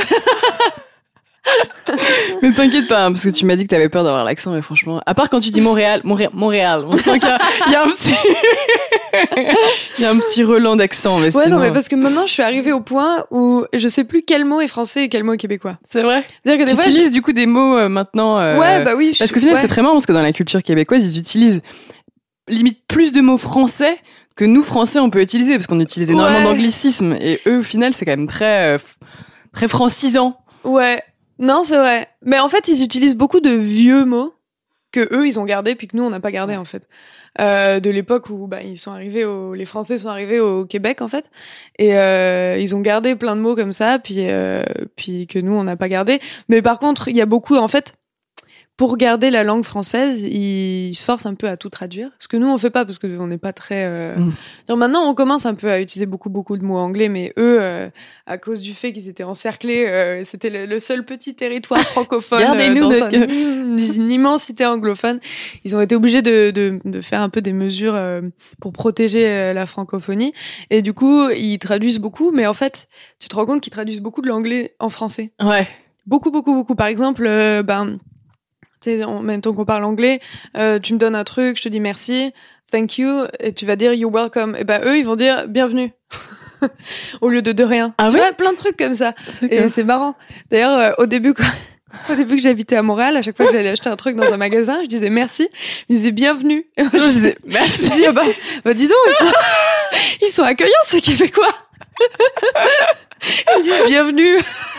Mais t'inquiète pas, parce que tu m'as dit que t'avais peur d'avoir l'accent, mais franchement, à part quand tu dis Montréal, on sent qu'il y a un petit, il y a un petit relent d'accent, mais ouais, sinon... non, mais parce que maintenant, je suis arrivée au point où je sais plus quel mot est français et quel mot est québécois. C'est vrai? C'est-à-dire que tu utilises du coup des mots maintenant. Ouais, bah oui. Parce qu'au final, c'est très marrant parce que dans la culture québécoise, ils utilisent limite plus de mots français que nous Français on peut utiliser parce qu'on utilise énormément d'anglicismes et eux au final c'est quand même très très francisant. Ouais. Non, c'est vrai. Mais en fait, ils utilisent beaucoup de vieux mots que eux ils ont gardés puis que nous on n'a pas gardé en fait. De l'époque où les Français sont arrivés au Québec en fait et ils ont gardé plein de mots comme ça puis que nous on n'a pas gardé. Mais par contre, il y a beaucoup en fait. Pour garder la langue française, ils se forcent un peu à tout traduire. Ce que nous, on fait pas parce qu'on n'est pas très... Donc maintenant, on commence un peu à utiliser beaucoup de mots anglais, mais eux, à cause du fait qu'ils étaient encerclés, c'était le seul petit territoire francophone dans une immense cité anglophone. Ils ont été obligés de faire un peu des mesures pour protéger la francophonie. Et du coup, ils traduisent beaucoup, mais en fait, tu te rends compte qu'ils traduisent beaucoup de l'anglais en français. Ouais. Beaucoup. Par exemple, mettons qu'on parle anglais, tu me donnes un truc, je te dis merci, thank you, et tu vas dire you're welcome. Et eux, ils vont dire bienvenue. Au lieu de rien. Ah tu oui vois, plein de trucs comme ça. Okay. Et c'est marrant. D'ailleurs, au début que j'habitais à Montréal, à chaque fois que j'allais acheter un truc dans un magasin, je disais merci. Je disais bienvenue. Et moi, je disais merci. Je dis, dis donc, ils sont accueillants, ces Québécois. Ils me disent bienvenue.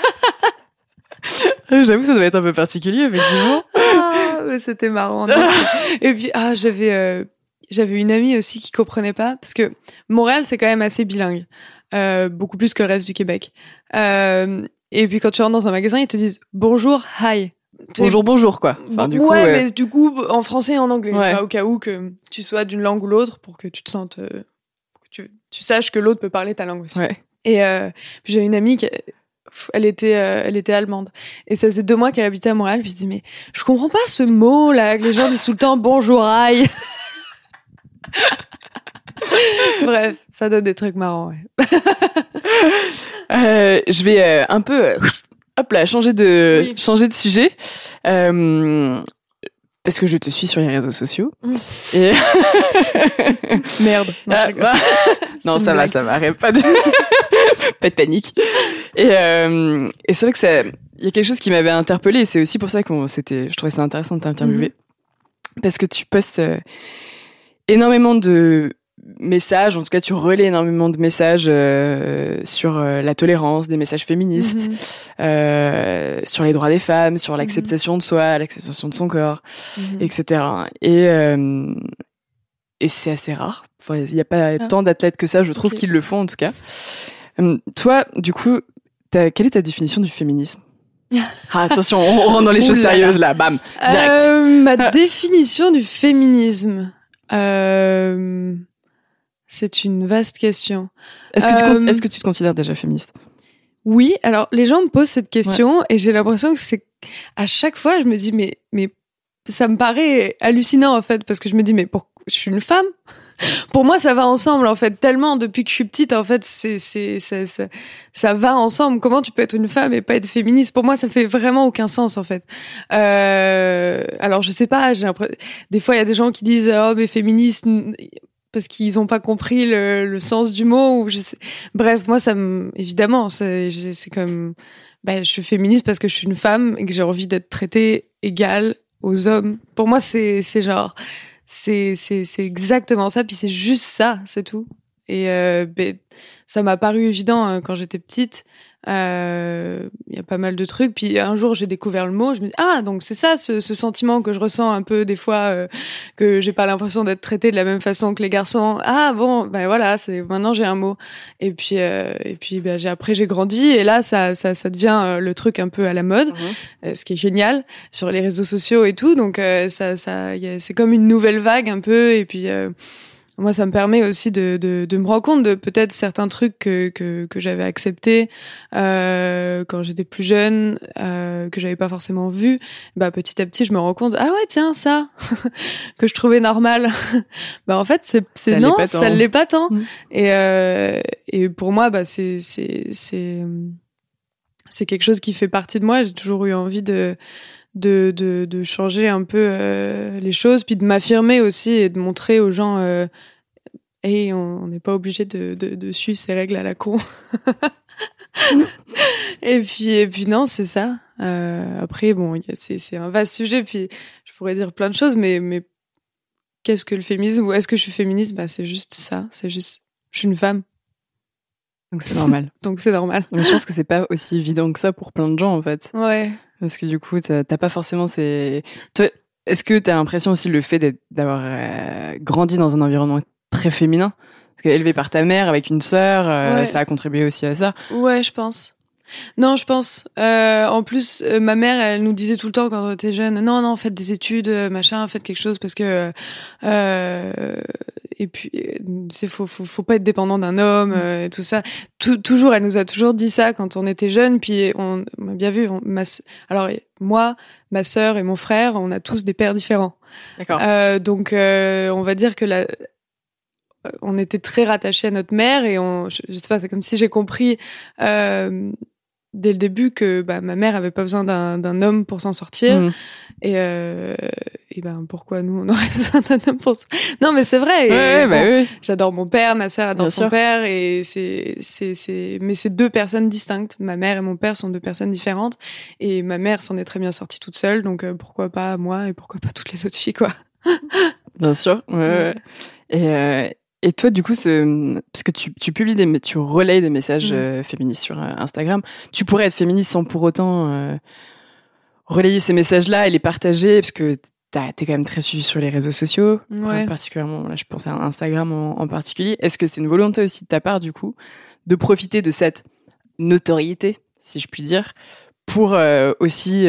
J'avoue, ça doit être un peu particulier, effectivement. Mais c'était marrant. Non, et puis, j'avais une amie aussi qui comprenait pas, parce que Montréal, c'est quand même assez bilingue. Beaucoup plus que le reste du Québec. Et puis, quand tu rentres dans un magasin, ils te disent bonjour, hi. Bonjour, quoi. Enfin, du coup, mais du coup, en français et en anglais. Ouais. Au cas où que tu sois d'une langue ou l'autre, pour que tu te sentes... tu saches que l'autre peut parler ta langue aussi. Ouais. Et puis, j'avais une amie qui... Elle était allemande. Et ça faisait 2 mois qu'elle habitait à Montréal. Puis je dis, mais je comprends pas ce mot, là, que les gens disent tout le temps bonjour, aïe. Bref, ça donne des trucs marrants, ouais. Je vais un peu, changer de sujet. parce que je te suis sur les réseaux sociaux. Et... Merde. Non, non ça va, arrête pas de... pas de panique. Et c'est vrai que il y a quelque chose qui m'avait interpellée, et c'est aussi pour ça je trouvais ça intéressant de t'interviewer. Parce que tu postes énormément de messages, en tout cas tu relais énormément de messages sur la tolérance, des messages féministes, sur les droits des femmes, sur l'acceptation de soi, l'acceptation de son corps, etc. Et c'est assez rare. Enfin, il n'y a pas tant d'athlètes que ça, je trouve, qui le font en tout cas. Toi, du coup, quelle est ta définition du féminisme? Attention, on rentre dans les choses sérieuses là, bam, direct. Ma définition du féminisme, c'est une vaste question. Est-ce que tu te considères déjà féministe? Oui, alors les gens me posent cette question et j'ai l'impression que c'est à chaque fois je me dis mais ça me paraît hallucinant en fait parce que je me dis mais je suis une femme. Pour moi, ça va ensemble, en fait. Tellement, depuis que je suis petite, en fait, ça va ensemble. Comment tu peux être une femme et pas être féministe? Pour moi, ça fait vraiment aucun sens, en fait. Alors, je sais pas, des fois, il y a des gens qui disent, oh, mais féministe, parce qu'ils ont pas compris le sens du mot, ou je sais. Bref, moi, évidemment, c'est comme, je suis féministe parce que je suis une femme et que j'ai envie d'être traitée égale aux hommes. Pour moi, c'est genre, c'est exactement ça, puis c'est juste ça, c'est tout. Et ça m'a paru évident quand j'étais petite. Il y a pas mal de trucs. Puis un jour, j'ai découvert le mot. Je me dis donc c'est ça, ce sentiment que je ressens un peu des fois, que j'ai pas l'impression d'être traitée de la même façon que les garçons. Voilà, maintenant j'ai un mot. Et puis après j'ai grandi et là ça devient le truc un peu à la mode, ce qui est génial sur les réseaux sociaux et tout. Donc c'est comme une nouvelle vague un peu. Et puis moi, ça me permet aussi de me rendre compte de peut-être certains trucs que j'avais acceptés quand j'étais plus jeune, que j'avais pas forcément vu. Petit à petit, je me rends compte, tiens, ça que je trouvais normal. En fait, ça l'est pas tant. Et pour moi, c'est quelque chose qui fait partie de moi. J'ai toujours eu envie de changer un peu les choses, puis de m'affirmer aussi et de montrer aux gens on n'est pas obligé de suivre ces règles à la con. et puis non, c'est ça. Après, bon, c'est un vaste sujet, puis je pourrais dire plein de choses, mais qu'est-ce que le féminisme, ou est-ce que je suis féministe? C'est juste ça, c'est juste, je suis une femme. Donc c'est normal. Mais je pense que c'est pas aussi évident que ça pour plein de gens, en fait. Ouais. Parce que du coup, t'as pas forcément Toi, est-ce que t'as l'impression aussi le fait d'avoir grandi dans un environnement très féminin, parce qu'élevé par ta mère avec une sœur, ça a contribué aussi à ça? Ouais, je pense. Non, je pense. En plus, ma mère, elle nous disait tout le temps quand on était jeune, non, faites des études, machin, faites quelque chose, parce que et puis faut pas être dépendant d'un homme, et tout ça. Toujours, elle nous a toujours dit ça quand on était jeunes. Puis on a bien vu. Alors moi, ma sœur et mon frère, on a tous des pères différents. D'accord. Donc on va dire que on était très rattachés à notre mère et je sais pas, c'est comme si j'ai compris dès le début que ma mère avait pas besoin d'un homme pour s'en sortir. Et pourquoi nous on aurait besoin d'un homme pour ça? Non, mais c'est vrai. Oui. J'adore mon père, ma sœur adore son père, et mais c'est deux personnes distinctes. Ma mère et mon père sont deux personnes différentes, et ma mère s'en est très bien sortie toute seule, donc pourquoi pas moi et pourquoi pas toutes les autres filles, quoi. Bien sûr. Ouais. Et toi, du coup, parce que tu publies tu relayes des messages féministes sur Instagram, tu pourrais être féministe sans pour autant relayer ces messages-là et les partager, parce que t'es quand même très suivie sur les réseaux sociaux, particulièrement, là, je pense à Instagram en particulier. Est-ce que c'est une volonté aussi de ta part, du coup, de profiter de cette notoriété, si je puis dire, pour aussi,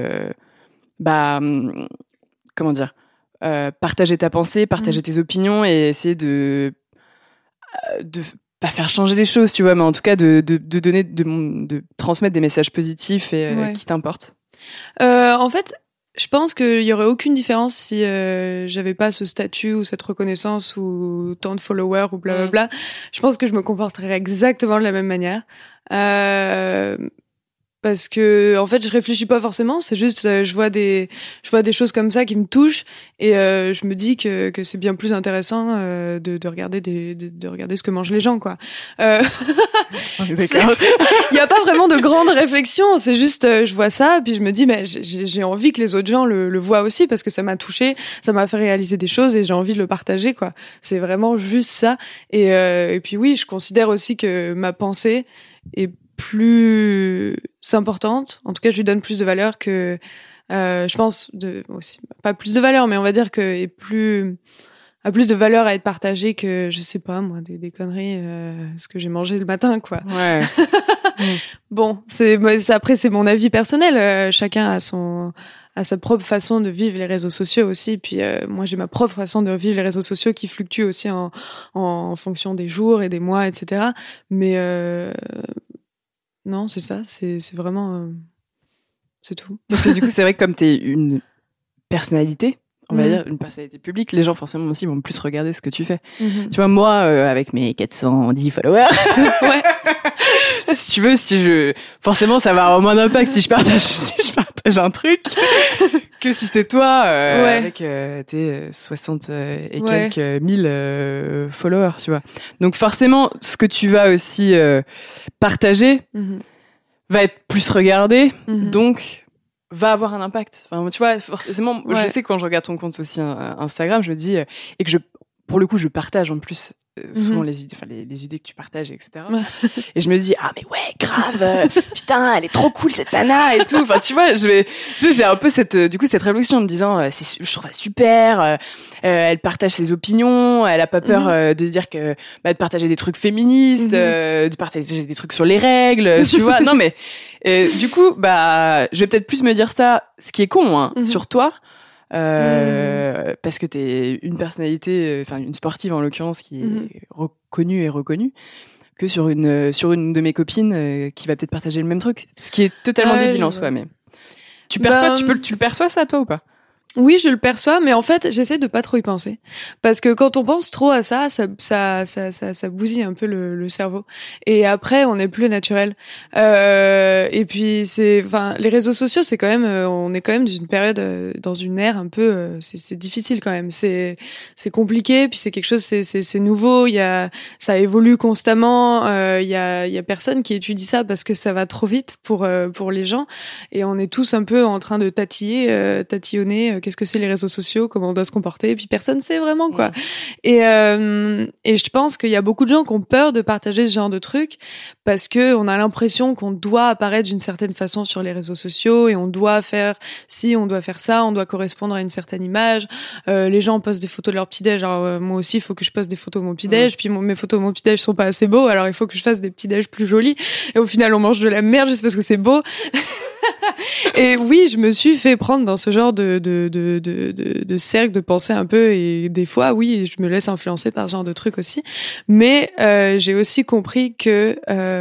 comment dire, partager ta pensée, partager tes opinions et essayer de pas faire changer les choses, tu vois, mais en tout cas de donner, de transmettre des messages positifs et qui t'importent. En fait, je pense qu'il y aurait aucune différence si j'avais pas ce statut ou cette reconnaissance ou tant de followers ou blablabla. Je pense que je me comporterais exactement de la même manière. parce que en fait je réfléchis pas forcément, c'est juste je vois des choses comme ça qui me touchent et je me dis que c'est bien plus intéressant de regarder de regarder ce que mangent les gens, quoi. D'accord. Il y a pas vraiment de grande réflexion, c'est juste je vois ça puis je me dis mais j'ai envie que les autres gens le voient aussi parce que ça m'a touchée, ça m'a fait réaliser des choses et j'ai envie de le partager, quoi. C'est vraiment juste ça et puis oui, je considère aussi que ma pensée est plus importante. En tout cas, je lui donne plus de valeur que, je pense, aussi, pas plus de valeur, mais on va dire que a plus de valeur à être partagée que, je sais pas, moi, des conneries, ce que j'ai mangé le matin, quoi. Ouais. Bon, après, c'est mon avis personnel. Chacun a sa propre façon de vivre les réseaux sociaux aussi. Puis moi, j'ai ma propre façon de vivre les réseaux sociaux qui fluctue aussi en fonction des jours et des mois, etc. Mais non, c'est ça. C'est vraiment... c'est tout. Parce que du coup, c'est vrai que comme t'es une personnalité, on va dire une personnalité publique, les gens forcément aussi vont plus regarder ce que tu fais. Tu vois, moi, avec mes 410 followers, Ouais. forcément, ça va avoir moins d'impact si je partage un truc que si c'est toi avec tes 60 et quelques mille followers, tu vois. Donc forcément, ce que tu vas aussi partager va être plus regardé, donc va avoir un impact. Enfin, tu vois, forcément, je sais quand je regarde ton compte aussi Instagram, je me dis et que pour le coup, je partage en plus souvent les idées que tu partages, etc. Et je me dis mais ouais, grave, putain, elle est trop cool cette nana et tout. Enfin, tu vois, j'ai un peu cette réflexion en me disant, je trouve ça super. Elle partage ses opinions, elle a pas peur de dire que de partager des trucs féministes, de partager des trucs sur les règles, tu vois. Non mais du coup, je vais peut-être plus me dire ça, ce qui est con, sur toi. Parce que t'es une personnalité, enfin une sportive en l'occurrence qui est reconnue, que sur une de mes copines qui va peut-être partager le même truc, ce qui est totalement débile en soi. Mais tu le perçois ça toi ou pas? Oui, je le perçois, mais en fait, j'essaie de pas trop y penser. Parce que quand on pense trop à ça bousille un peu le cerveau. Et après, on n'est plus naturel. Et puis, les réseaux sociaux, c'est quand même, on est quand même dans une période, dans une ère un peu, c'est difficile quand même. C'est compliqué, puis c'est quelque chose, c'est nouveau, ça évolue constamment, il y a personne qui étudie ça parce que ça va trop vite pour les gens. Et on est tous un peu en train de tatillonner, qu'est-ce que c'est les réseaux sociaux, comment on doit se comporter, et puis personne sait vraiment, quoi. Et je pense qu'il y a beaucoup de gens qui ont peur de partager ce genre de trucs parce que on a l'impression qu'on doit apparaître d'une certaine façon sur les réseaux sociaux et on doit faire on doit faire ça, on doit correspondre à une certaine image. Les gens postent des photos de leur petit-déj, alors moi aussi il faut que je poste des photos de mon petit-déj, puis mes photos de mon petit-déj sont pas assez beaux, alors il faut que je fasse des petits-déj plus jolis, et au final on mange de la merde juste parce que c'est beau. Et oui, je me suis fait prendre dans ce genre de cercle de pensée un peu, et des fois, oui, je me laisse influencer par ce genre de trucs aussi. Mais j'ai aussi compris que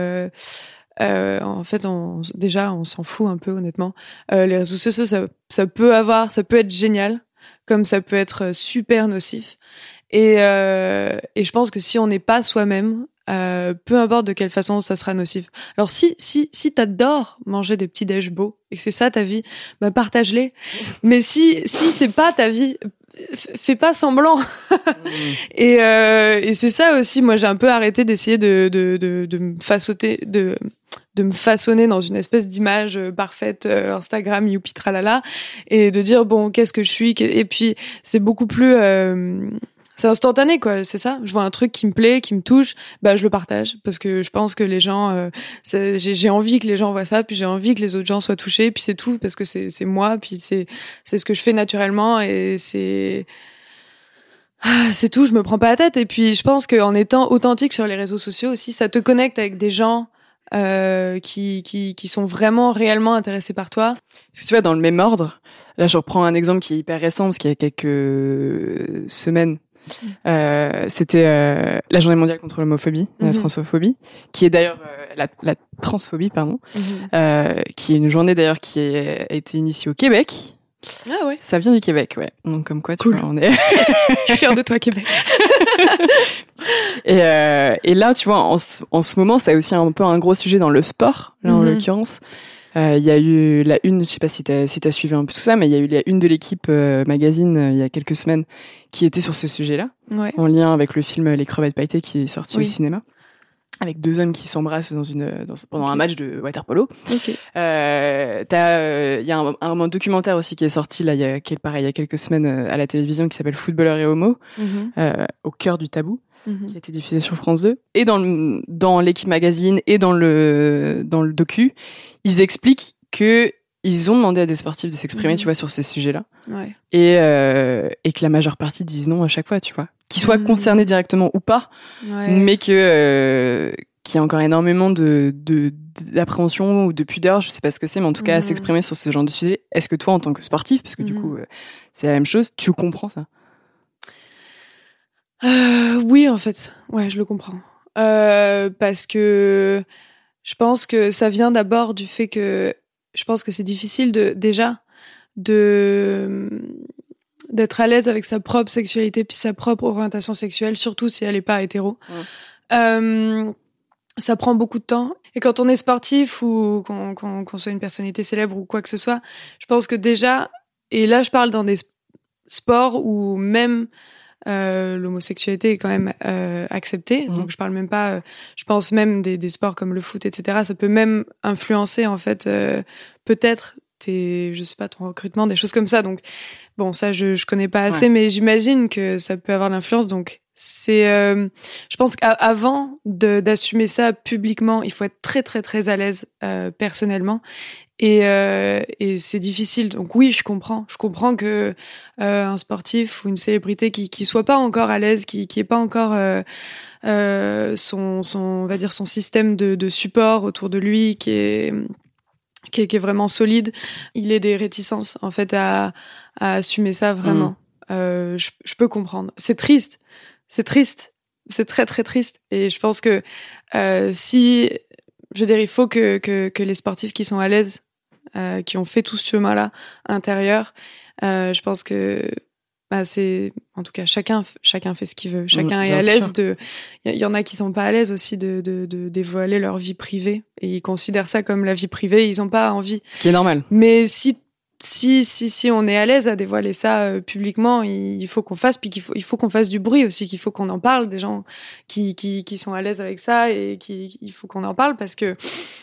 en fait, on s'en fout un peu, honnêtement. Les réseaux sociaux, ça peut être génial, comme ça peut être super nocif. Et je pense que si on n'est pas soi-même, peu importe de quelle façon ça sera nocif. Alors si t'adores manger des petits déj beaux et que c'est ça ta vie, partage-les. Mais si c'est pas ta vie, fais pas semblant. Et c'est ça aussi, moi j'ai un peu arrêté d'essayer de me façonner dans une espèce d'image parfaite, Instagram, youpi tralala, et de dire bon, qu'est-ce que je suis, et puis c'est beaucoup plus c'est instantané, quoi, c'est ça. Je vois un truc qui me plaît, qui me touche, je le partage parce que je pense que les gens, j'ai envie que les gens voient ça, puis j'ai envie que les autres gens soient touchés, puis c'est tout, parce que c'est moi, puis c'est ce que je fais naturellement, et c'est tout. Je me prends pas la tête. Et puis je pense qu'en étant authentique sur les réseaux sociaux aussi, ça te connecte avec des gens qui sont vraiment réellement intéressés par toi. Parce que tu vois, dans le même ordre, là je reprends un exemple qui est hyper récent, parce qu'il y a quelques semaines, c'était la journée mondiale contre l'homophobie, la transphobie, qui est d'ailleurs la transphobie, pardon, qui est une journée d'ailleurs qui a été initiée au Québec. Ah ouais. Ça vient du Québec, ouais. Donc comme quoi, tu cool. vois, on est. Yes. Je suis fière de toi, Québec. Et là, tu vois, en ce moment, c'est aussi un peu un gros sujet dans le sport, là en l'occurrence. Il y a eu la une, je sais pas si t'as suivi un peu tout ça, mais il y a eu la une de l'équipe magazine il y a quelques semaines qui était sur ce sujet-là, en lien avec le film Les Crevettes Pailletées qui est sorti au cinéma, avec deux hommes qui s'embrassent pendant un match de water-polo. Il y a un documentaire aussi qui est sorti là, il y a quelques semaines à la télévision qui s'appelle Footballeurs et Homo, au cœur du tabou. Qui a été diffusé sur France 2, et dans l'équipe magazine et dans le docu, ils expliquent que ils ont demandé à des sportifs de s'exprimer, tu vois, sur ces sujets-là, et que la majeure partie disent non à chaque fois, tu vois, qu'ils soient concernés directement ou pas, mais qu'il y a encore énormément d'appréhension ou de pudeur, je sais pas ce que c'est, mais en tout cas à s'exprimer sur ce genre de sujet. Est-ce que toi, en tant que sportif, parce que du coup c'est la même chose, tu comprends ça? Oui, en fait. Ouais, je le comprends. Parce que je pense que ça vient d'abord du fait que je pense que c'est difficile d'être à l'aise avec sa propre sexualité puis sa propre orientation sexuelle, surtout si elle est pas hétéro. Ça prend beaucoup de temps. Et quand on est sportif ou qu'on soit une personnalité célèbre ou quoi que ce soit, je pense que déjà, et là je parle dans des sports où même l'homosexualité est quand même acceptée, donc je parle même pas, je pense même des sports comme le foot, etc. Ça peut même influencer en fait peut-être je sais pas, ton recrutement, des choses comme ça. Donc bon, ça je connais pas assez, mais j'imagine que ça peut avoir l'influence. Donc c'est, je pense qu'avant d'assumer ça publiquement, il faut être très très très à l'aise personnellement. Et c'est difficile. Donc oui, je comprends que un sportif ou une célébrité qui soit pas encore à l'aise, qui ait pas encore on va dire son système de support autour de lui qui est vraiment solide, il ait des réticences en fait à assumer ça vraiment. Je peux comprendre. C'est triste. C'est très très triste. Et je pense que je veux dire, il faut que les sportifs qui sont à l'aise, qui ont fait tout ce chemin-là intérieur, je pense que c'est, en tout cas, chacun fait ce qu'il veut. Chacun est à l'aise il y en a qui sont pas à l'aise aussi de dévoiler leur vie privée. Et ils considèrent ça comme la vie privée. Ils ont pas envie. Ce qui est normal. Mais si on est à l'aise à dévoiler ça publiquement, il faut qu'on fasse, puis il faut qu'on fasse du bruit aussi, qu'il faut qu'on en parle, des gens qui sont à l'aise avec ça, et il faut qu'on en parle, parce que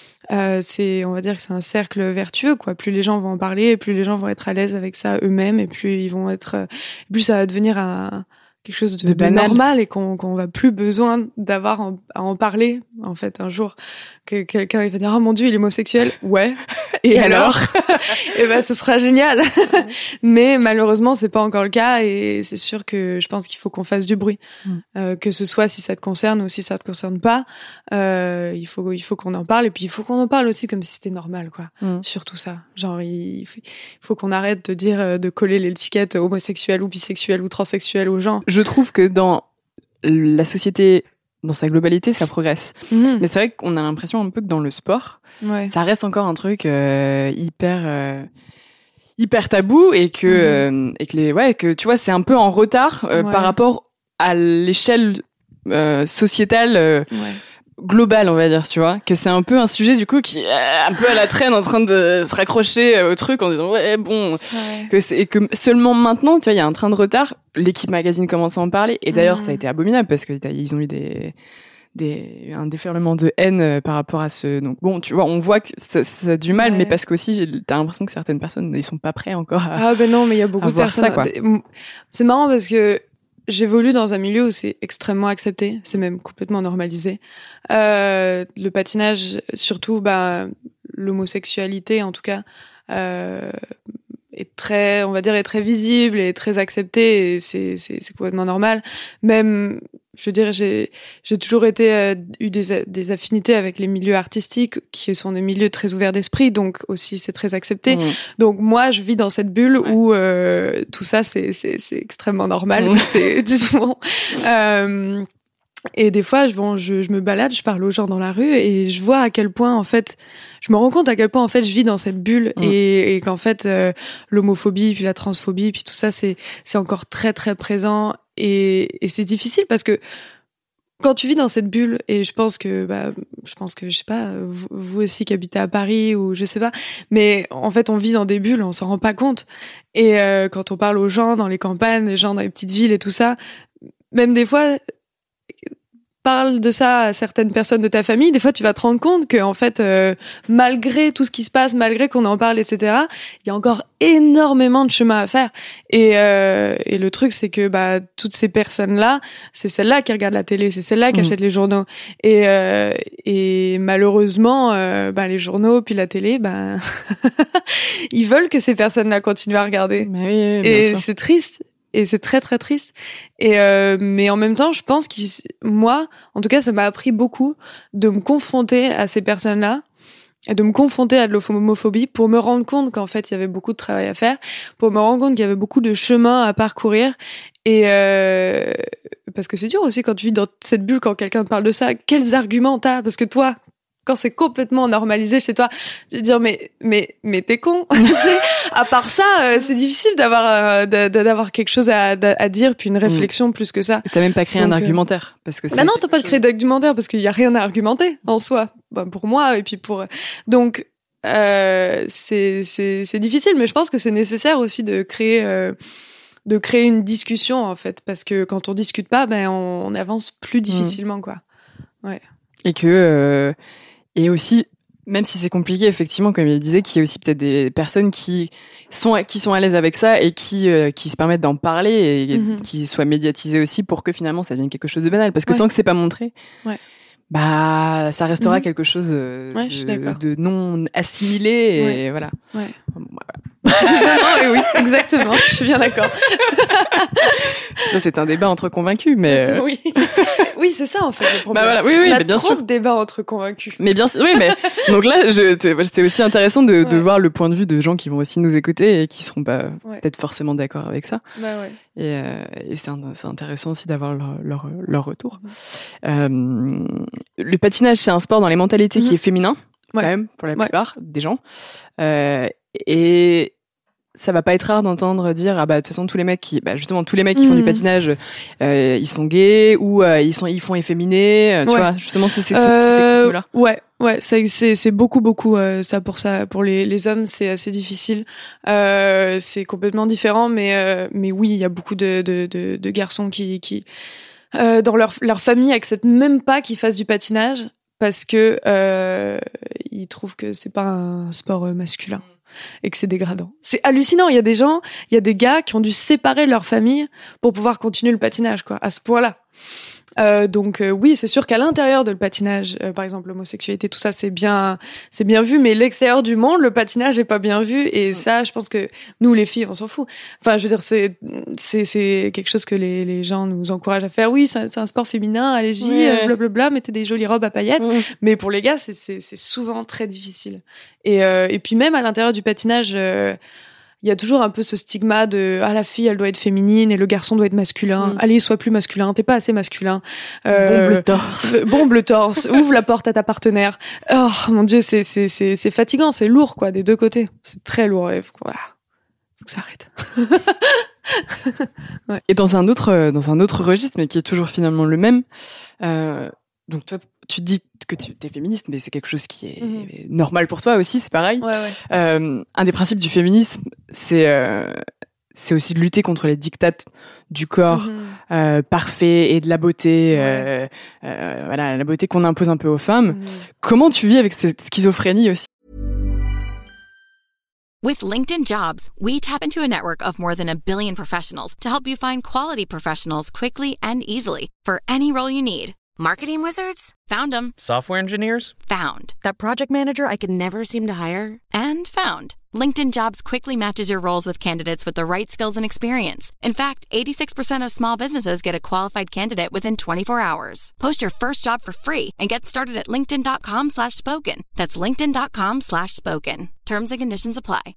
on va dire que c'est un cercle vertueux, quoi. Plus les gens vont en parler, plus les gens vont être à l'aise avec ça eux-mêmes, et plus plus ça va devenir quelque chose de normal, et qu'on va plus besoin d'avoir à en parler, en fait, un jour. Que quelqu'un il va dire, oh mon Dieu, il est homosexuel. Ouais. Et alors? Et ce sera génial. Mais malheureusement, c'est pas encore le cas, et c'est sûr que je pense qu'il faut qu'on fasse du bruit. Que ce soit si ça te concerne ou si ça te concerne pas, il faut qu'on en parle, et puis il faut qu'on en parle aussi comme si c'était normal, quoi. Surtout ça. Genre, il faut qu'on arrête de coller l'étiquette homosexuel ou bisexuel ou transsexuel aux gens. Je trouve que dans la société, dans sa globalité, ça progresse. Mais c'est vrai qu'on a l'impression un peu que dans le sport, ça reste encore un truc hyper tabou, et que tu vois, c'est un peu en retard par rapport à l'échelle sociétale globale, on va dire, tu vois, que c'est un peu un sujet du coup qui est un peu à la traîne, en train de se raccrocher au truc en disant et que seulement maintenant, tu vois, il y a un train de retard. L'équipe magazine commence à en parler, et d'ailleurs ça a été abominable parce que ils ont eu un déferlement de haine par rapport à ce. Donc bon, tu vois, on voit que ça a du mal, mais parce qu'aussi t'as l'impression que certaines personnes ils sont pas prêts encore à. Ah ben non, mais il y a beaucoup de personnes. Ça, quoi. C'est marrant parce que j'évolue dans un milieu où c'est extrêmement accepté, c'est même complètement normalisé. Le patinage, surtout, l'homosexualité en tout cas, est très, on va dire, est très visible et très acceptée, et c'est complètement normal. Même, je veux dire, j'ai toujours eu des affinités avec les milieux artistiques, qui sont des milieux très ouverts d'esprit, donc aussi c'est très accepté. Donc moi, je vis dans cette bulle où tout ça c'est extrêmement normal. C'est bon. Et des fois, je me balade, je parle aux gens dans la rue, et je vois à quel point, en fait, je me rends compte à quel point, en fait, je vis dans cette bulle, et qu'en fait, l'homophobie, puis la transphobie, puis tout ça, c'est encore très, très présent, et c'est difficile parce que quand tu vis dans cette bulle, et je pense que je sais pas, vous aussi qui habitez à Paris ou je sais pas, mais en fait on vit dans des bulles, on s'en rend pas compte. Et quand on parle aux gens dans les campagnes, les gens dans les petites villes et tout ça, même des fois, parle de ça à certaines personnes de ta famille, des fois tu vas te rendre compte que en fait, malgré tout ce qui se passe, malgré qu'on en parle, etc., il y a encore énormément de chemin à faire. Et le truc, c'est que toutes ces personnes-là, c'est celles-là qui regardent la télé, c'est celles-là qui achètent les journaux. Et malheureusement, les journaux puis la télé, ils veulent que ces personnes-là continuent à regarder. Mais oui, et bien sûr. c'est triste. Et c'est très très triste. Et mais en même temps, je pense que moi, en tout cas, ça m'a appris beaucoup de me confronter à ces personnes-là, et de me confronter à de l'homophobie pour me rendre compte qu'en fait, il y avait beaucoup de travail à faire, pour me rendre compte qu'il y avait beaucoup de chemin à parcourir. Et parce que c'est dur aussi quand tu vis dans cette bulle, quand quelqu'un te parle de ça, quels arguments t'as? Parce que toi, quand c'est complètement normalisé chez toi, tu veux dire mais t'es con. Tu sais, à part ça, c'est difficile d'avoir quelque chose à dire puis une réflexion plus que ça. T'as même pas créé un argumentaire parce que non, t'as pas créé d'argumentaire parce qu'il y a rien à argumenter en soi. Pour moi et puis pour donc c'est difficile, mais je pense que c'est nécessaire aussi de créer une discussion en fait, parce que quand on discute pas, on avance plus difficilement quoi. Ouais. Et que et aussi, même si c'est compliqué, effectivement, comme il disait, qu'il y a aussi peut-être des personnes qui sont à l'aise avec ça et qui se permettent d'en parler et qui soient médiatisées aussi pour que finalement ça devienne quelque chose de banal. Parce que tant que c'est pas montré, ça restera quelque chose de non assimilé et voilà. Ouais. Non, oui, exactement. Je suis bien d'accord. C'est un débat entre convaincus, mais oui, c'est ça en fait le problème. Voilà. Oui, on a bien trop sûr. de débats entre convaincus. Mais bien sûr, oui, mais donc là, c'est aussi intéressant de voir le point de vue de gens qui vont aussi nous écouter et qui seront pas peut-être forcément d'accord avec ça. Et c'est intéressant aussi d'avoir leur retour. Le patinage, c'est un sport dans les mentalités qui est féminin, quand même, pour la plupart des gens. Et ça va pas être rare d'entendre dire de toute façon tous les mecs qui font du patinage ils sont gays ou ils font efféminés, tu vois, justement ce sexisme là. C'est beaucoup ça pour les hommes, c'est assez difficile. C'est complètement différent, mais oui, il y a beaucoup de garçons qui dans leur famille acceptent même pas qu'ils fassent du patinage parce que ils trouvent que c'est pas un sport masculin et que c'est dégradant. C'est hallucinant. Il y a des gars qui ont dû séparer leur famille pour pouvoir continuer le patinage, quoi, à ce point-là. Donc oui, c'est sûr qu'à l'intérieur de le patinage, par exemple l'homosexualité, tout ça, c'est bien vu, mais l'extérieur du monde, le patinage est pas bien vu, et ça, je pense que nous les filles, on s'en fout. Enfin, je veux dire, c'est quelque chose que les gens nous encouragent à faire. Oui, c'est un sport féminin, allez-y, blablabla, mettez des jolies robes à paillettes. Mais pour les gars, c'est souvent très difficile. Et puis même à l'intérieur du patinage, il y a toujours un peu ce stigma de la fille elle doit être féminine et le garçon doit être masculin. Allez, sois plus masculin, t'es pas assez masculin. Bombe le torse, ouvre la porte à ta partenaire. Oh mon Dieu, c'est fatigant, c'est lourd quoi des deux côtés. C'est très lourd, faut que ça arrête. Et dans un autre registre, mais qui est toujours finalement le même. Donc toi, tu te dis que tu es féministe, mais c'est quelque chose qui est normal pour toi aussi, c'est pareil. Un des principes du féminisme, c'est aussi de lutter contre les diktats du corps parfait et de la beauté, la beauté qu'on impose un peu aux femmes. Comment tu vis avec cette schizophrénie aussi? With LinkedIn Jobs, we tap into a network of more than 1 billion professionals to help you find quality professionals quickly and easily for any role you need. Marketing wizards? Found them. Software engineers? Found. That project manager I could never seem to hire? And found. LinkedIn Jobs quickly matches your roles with candidates with the right skills and experience. In fact, 86% of small businesses get a qualified candidate within 24 hours. Post your first job for free and get started at linkedin.com/spoken. That's linkedin.com/spoken. Terms and conditions apply.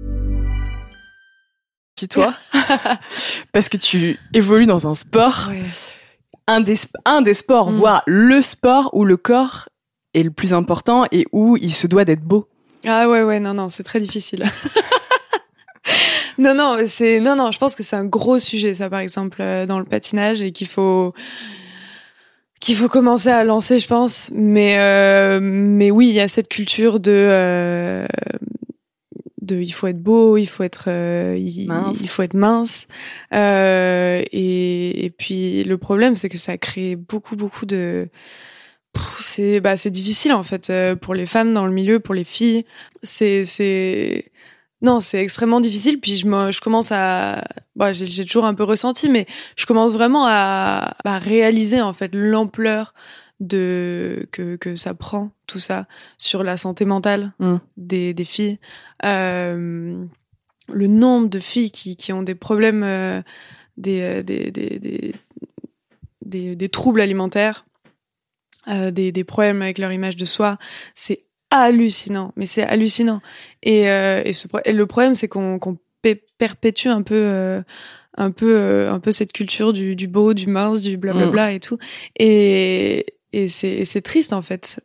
Si toi, parce que tu évolues dans un sport... Un des sports, voire le sport où le corps est le plus important et où il se doit d'être beau. Ah non, c'est très difficile. Non, je pense que c'est un gros sujet, ça, par exemple, dans le patinage, et qu'il faut qu'il faut commencer à lancer, je pense. Mais oui, il y a cette culture de il faut être beau, il faut être il faut être mince. Et puis le problème, c'est que ça crée beaucoup de c'est difficile en fait pour les femmes dans le milieu, pour les filles. Non, c'est extrêmement difficile. Puis je commence à j'ai toujours un peu ressenti, mais je commence vraiment à réaliser en fait l'ampleur que ça prend, tout ça, sur la santé mentale des filles. Le nombre de filles qui ont des problèmes, des troubles alimentaires, des problèmes avec leur image de soi, c'est hallucinant. Mais c'est hallucinant. Et le problème, c'est qu'on perpétue un peu cette culture du beau, du mince, du blablabla et tout. Et c'est triste en fait.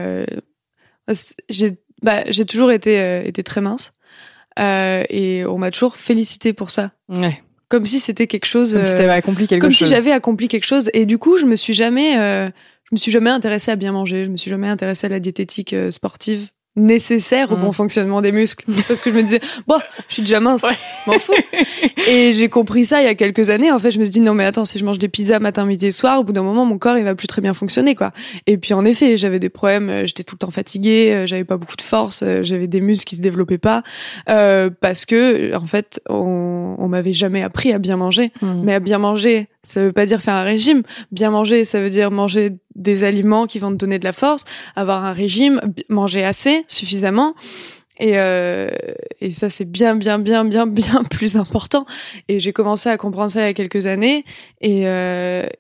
J'ai toujours été très mince et on m'a toujours félicité pour ça. Ouais. Comme si c'était quelque chose. Comme si t'avais accompli quelque chose. Comme si j'avais accompli quelque chose. Et du coup, je me suis jamais intéressée à bien manger. Je me suis jamais intéressée à la diététique sportive nécessaire au bon fonctionnement des muscles, parce que je me disais je suis déjà mince, m'en fous. Et j'ai compris ça il y a quelques années. En fait, je me suis dit non mais attends, si je mange des pizzas matin, midi et soir, au bout d'un moment mon corps il va plus très bien fonctionner quoi. Et puis en effet, j'avais des problèmes, j'étais tout le temps fatiguée, j'avais pas beaucoup de force, j'avais des muscles qui se développaient pas parce que en fait on m'avait jamais appris à bien manger. Mais à bien manger, ça veut pas dire faire un régime. Bien manger, ça veut dire manger des aliments qui vont te donner de la force, avoir un régime, manger assez, suffisamment. Et ça, c'est bien plus important. Et j'ai commencé à comprendre ça il y a quelques années et à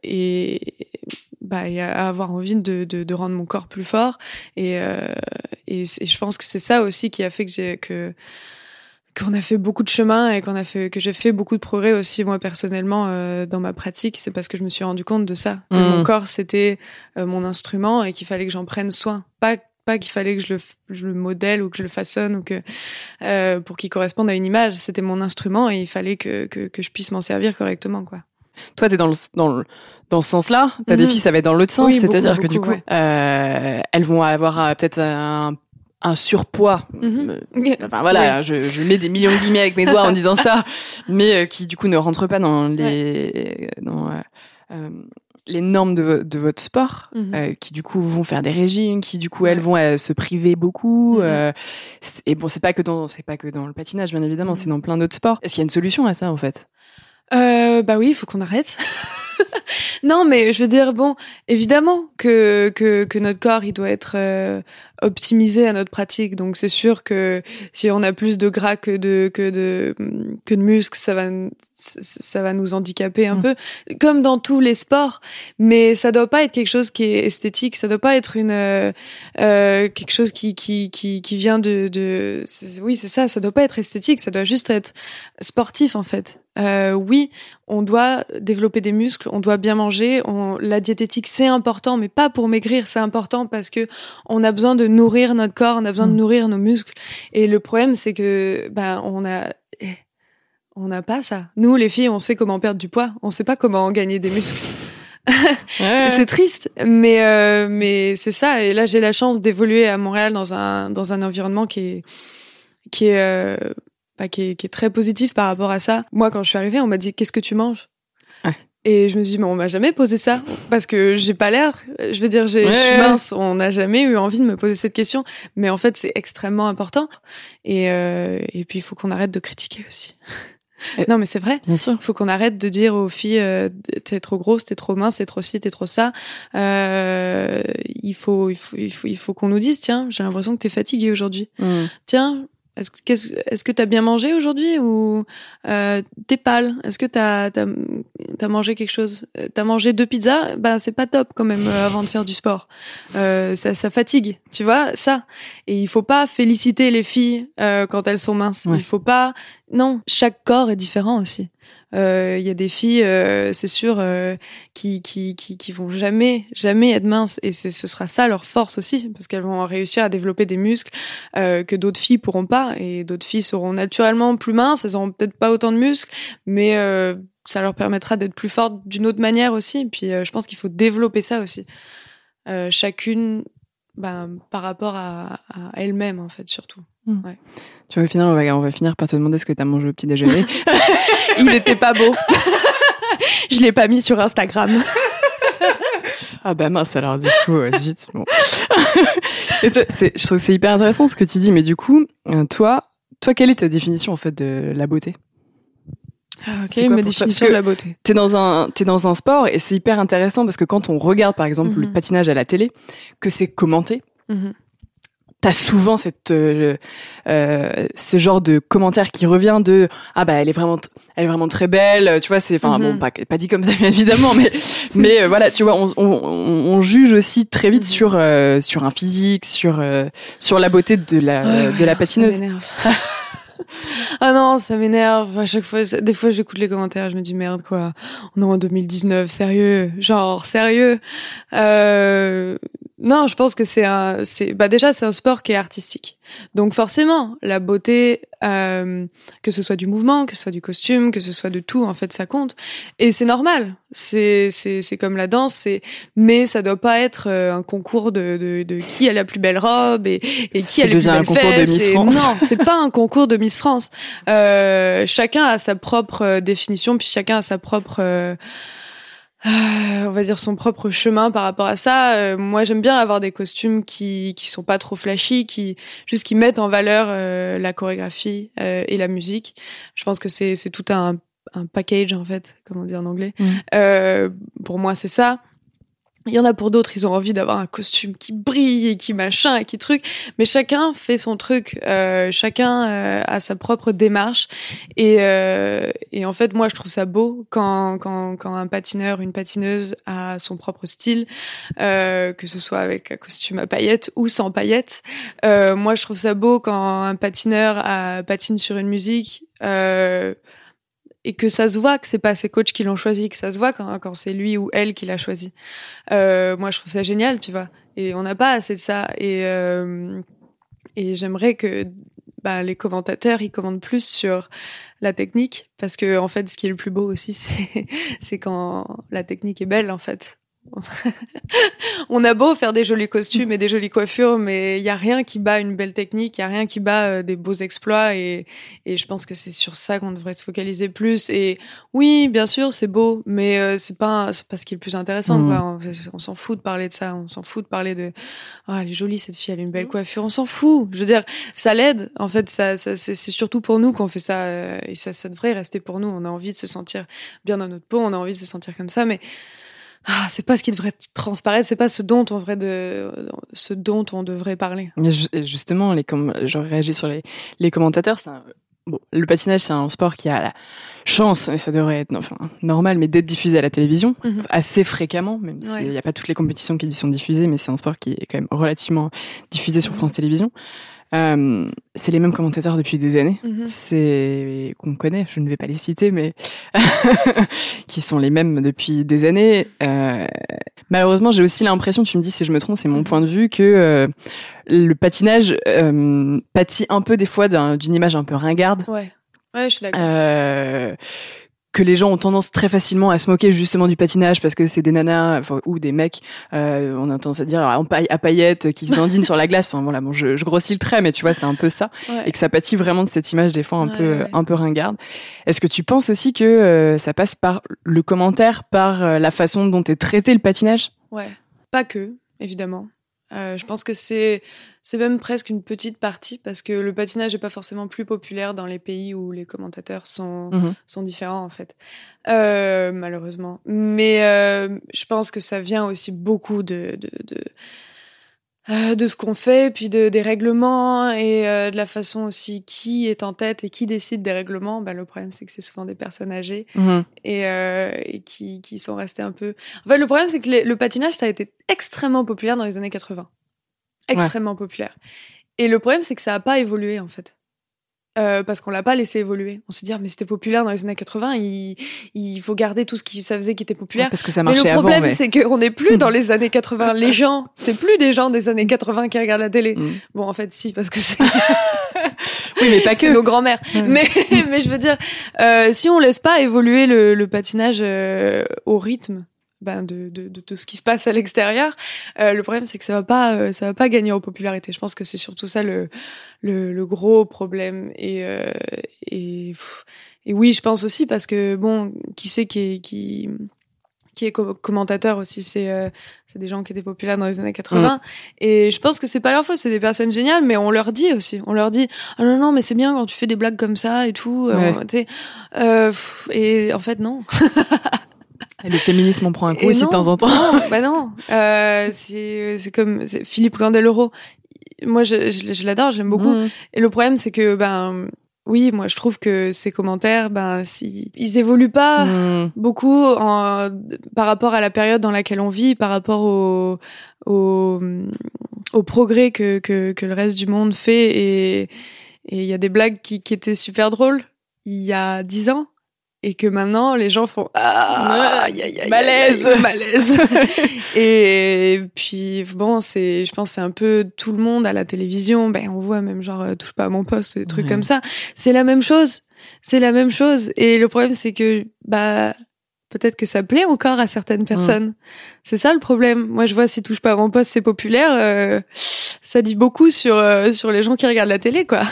avoir envie de rendre mon corps plus fort. Et je pense que c'est ça aussi qui a fait qu'on a fait beaucoup de chemin et que j'ai fait beaucoup de progrès aussi moi personnellement dans ma pratique. C'est parce que je me suis rendu compte de ça, que mon corps c'était mon instrument et qu'il fallait que j'en prenne soin, pas qu'il fallait que je le modèle ou que je le façonne ou que pour qu'il corresponde à une image. C'était mon instrument et il fallait que je puisse m'en servir correctement quoi. Toi, t'es dans ce sens-là. T'as des filles, ça va être dans l'autre sens, oui, c'est-à-dire beaucoup, que du coup, ouais. Elles vont avoir peut-être un surpoids. Enfin, voilà, ouais. je mets des millions de guillemets avec mes doigts en disant ça, mais qui du coup ne rentrent pas dans les les normes de votre sport, qui du coup vont faire des régimes, qui du coup elles vont se priver beaucoup. Et bon, c'est pas que dans le patinage bien évidemment, c'est dans plein d'autres sports. Est-ce qu'il y a une solution à ça en fait? Oui, il faut qu'on arrête. Non, mais je veux dire, bon, évidemment que notre corps, il doit être optimisé à notre pratique. Donc, c'est sûr que si on a plus de gras que de muscles, ça va nous handicaper un peu, comme dans tous les sports. Mais ça doit pas être quelque chose qui est esthétique. Ça doit pas être quelque chose qui vient oui, c'est ça. Ça doit pas être esthétique. Ça doit juste être sportif, en fait. Oui, on doit développer des muscles, on doit bien manger. La diététique, c'est important, mais pas pour maigrir. C'est important parce que on a besoin de nourrir notre corps, on a besoin de nourrir nos muscles. Et le problème, c'est que on n'a pas ça. Nous, les filles, on sait comment perdre du poids, on sait pas comment gagner des muscles. C'est triste, mais c'est ça. Et là, j'ai la chance d'évoluer à Montréal dans un environnement qui est très positif par rapport à ça. Moi, quand je suis arrivée, on m'a dit « Qu'est-ce que tu manges ?» Et je me suis dit « Mais on m'a jamais posé ça. » Parce que j'ai pas l'air... Je veux dire, je suis mince. On n'a jamais eu envie de me poser cette question. Mais en fait, c'est extrêmement important. Et puis, il faut qu'on arrête de critiquer aussi. Non, mais c'est vrai. Bien sûr. Il faut qu'on arrête de dire aux filles t'es trop grosse, t'es trop mince, t'es trop ci, t'es trop ça. Il faut qu'on nous dise « Tiens, j'ai l'impression que t'es fatiguée aujourd'hui. Tiens... Est-ce que t'as bien mangé aujourd'hui ou t'es pâle? Est-ce que t'as mangé quelque chose? T'as mangé 2 pizzas? C'est pas top quand même avant de faire du sport. Ça fatigue, tu vois ça. Et il faut pas féliciter les filles quand elles sont minces. Il faut pas. Non, chaque corps est différent aussi. Il y a des filles, c'est sûr, qui vont jamais être minces, et ce sera ça leur force aussi, parce qu'elles vont réussir à développer des muscles que d'autres filles pourront pas, et d'autres filles seront naturellement plus minces, elles auront peut-être pas autant de muscles, mais ça leur permettra d'être plus fortes d'une autre manière aussi. Et puis je pense qu'il faut développer ça aussi, chacune par rapport à elle-même en fait, surtout. Ouais. Tu vois, au final, on va finir par te demander ce que tu as mangé au petit déjeuner. Il était pas beau. Je l'ai pas mis sur Instagram. Ah bah mince, alors du coup, zut. Bon. Et toi, je trouve que c'est hyper intéressant ce que tu dis, mais du coup, toi, quelle est ta définition en fait de la beauté? Quelle est ma définition de la beauté? T'es dans un sport, et c'est hyper intéressant parce que quand on regarde par exemple le patinage à la télé, que c'est commenté, t'as souvent ce genre de commentaire qui revient de elle est vraiment très belle, tu vois, c'est bon, pas dit comme ça bien évidemment, mais voilà, tu vois, on juge aussi très vite sur un physique, sur la beauté de la patineuse. Ça m'énerve. Ah non, ça m'énerve. À chaque fois, des fois, j'écoute les commentaires, je me dis merde quoi. On est en 2019, sérieux, sérieux. Non, je pense que déjà c'est un sport qui est artistique. Donc forcément, la beauté, que ce soit du mouvement, que ce soit du costume, que ce soit de tout, en fait, ça compte. Et c'est normal. C'est comme la danse, mais ça doit pas être un concours de qui a la plus belle robe et qui a les plus belles fesses. Ça devient un concours de Miss France. Non, c'est pas un concours de Miss France. Chacun a sa propre définition, puis chacun a sa propre on va dire son propre chemin par rapport à ça. Moi, j'aime bien avoir des costumes qui sont pas trop flashy, qui mettent en valeur la chorégraphie et la musique. Je pense que c'est tout un package en fait, comme on dit en anglais. Pour moi, c'est ça. Il y en a pour d'autres, ils ont envie d'avoir un costume qui brille et qui machin et qui truc. Mais chacun fait son truc. Chacun a sa propre démarche. Et en fait, moi, je trouve ça beau quand un patineur, une patineuse a son propre style, que ce soit avec un costume à paillettes ou sans paillettes. Moi, je trouve ça beau quand un patineur patine sur une musique. Et que ça se voit que c'est pas ses coachs qui l'ont choisi, que ça se voit quand c'est lui ou elle qui l'a choisi. Moi, je trouve ça génial, tu vois. Et on n'a pas assez de ça. Et j'aimerais que les commentateurs, ils commentent plus sur la technique, parce que en fait, ce qui est le plus beau aussi, c'est quand la technique est belle, en fait. On a beau faire des jolis costumes et des jolies coiffures, mais il y a rien qui bat une belle technique, il y a rien qui bat des beaux exploits, et je pense que c'est sur ça qu'on devrait se focaliser plus. Et oui, bien sûr, c'est beau, mais c'est pas ce qui est le plus intéressant, quoi. On s'en fout de parler de ça, on s'en fout de parler de elle est jolie cette fille, elle a une belle coiffure, on s'en fout. Je veux dire, ça l'aide en fait, ça c'est surtout pour nous qu'on fait ça, et ça devrait rester pour nous. On a envie de se sentir bien dans notre peau, on a envie de se sentir comme ça, mais c'est pas ce qui devrait transparaître, c'est pas ce dont on devrait parler. Mais justement, j'aurais réagi sur les commentateurs. Le patinage, c'est un sport qui a la chance, et ça devrait être normal, mais d'être diffusé à la télévision assez fréquemment, même s'il n'y a pas toutes les compétitions qui y sont diffusées, mais c'est un sport qui est quand même relativement diffusé sur France Télévisions. C'est les mêmes commentateurs depuis des années, c'est qu'on connaît, je ne vais pas les citer, mais qui sont les mêmes depuis des années. Malheureusement, j'ai aussi l'impression, tu me dis si je me trompe, c'est mon point de vue, que le patinage pâtit un peu des fois d'une image un peu ringarde. Ouais, je suis d'accord. Que les gens ont tendance très facilement à se moquer justement du patinage parce que c'est des nanas ou des mecs, on a tendance à dire à paillettes qui se dandinent sur la glace. Voilà, bon, je grossis le trait, mais tu vois, c'est un peu ça, et que ça pâtit vraiment de cette image des fois un peu ringarde. Est-ce que tu penses aussi que ça passe par le commentaire, par la façon dont est traité le patinage? Ouais, pas que, évidemment. Je pense que c'est même presque une petite partie, parce que le patinage n'est pas forcément plus populaire dans les pays où les commentateurs sont différents, en fait, malheureusement. Mais je pense que ça vient aussi beaucoup de ce qu'on fait, puis des règlements, et de la façon aussi qui est en tête et qui décide des règlements. Le problème, c'est que c'est souvent des personnes âgées et qui sont restées un peu... En fait, le problème, c'est que le patinage, ça a été extrêmement populaire dans les années 80. Extrêmement populaire. Et le problème, c'est que ça n'a pas évolué, en fait. parce qu'on l'a pas laissé évoluer. On s'est dit, mais c'était populaire dans les années 80, il faut garder tout ce qui ça faisait qui était populaire. Ouais, parce que ça marchait mais le problème, avant, c'est qu'on n'est plus dans les années 80. Les gens, c'est plus des gens des années 80 qui regardent la télé. Bon, en fait, si, parce que c'est... Oui, mais pas que. C'est nos grands-mères. Mais je veux dire, si on laisse pas évoluer le patinage au rythme de tout ce qui se passe à l'extérieur, le problème c'est que ça va pas gagner en popularité. Je pense que c'est surtout ça le gros problème. Et oui, je pense aussi parce que bon, qui c'est qui est commentateur aussi, c'est des gens qui étaient populaires dans les années 80. Et je pense que c'est pas leur faute, c'est des personnes géniales, mais on leur dit aussi, ah non, mais c'est bien quand tu fais des blagues comme ça et tout, et en fait, non. Le féminisme, on prend un coup aussi de temps en temps. Non, c'est comme Philippe Candeloro. Moi, je l'adore, je l'aime beaucoup. Et le problème, c'est que, oui, moi je trouve que ces commentaires, ils évoluent pas beaucoup par rapport à la période dans laquelle on vit, par rapport au progrès que le reste du monde fait. Et il y a des blagues qui étaient super drôles il y a 10 ans. Et que maintenant, les gens font malaise. Et puis, bon, je pense que c'est un peu tout le monde à la télévision. On voit même genre, touche pas à mon poste, des trucs comme ça. C'est la même chose. Et le problème, c'est que, peut-être que ça plaît encore à certaines personnes. C'est ça le problème. Moi, je vois si touche pas à mon poste, c'est populaire. Ça dit beaucoup sur les gens qui regardent la télé, quoi.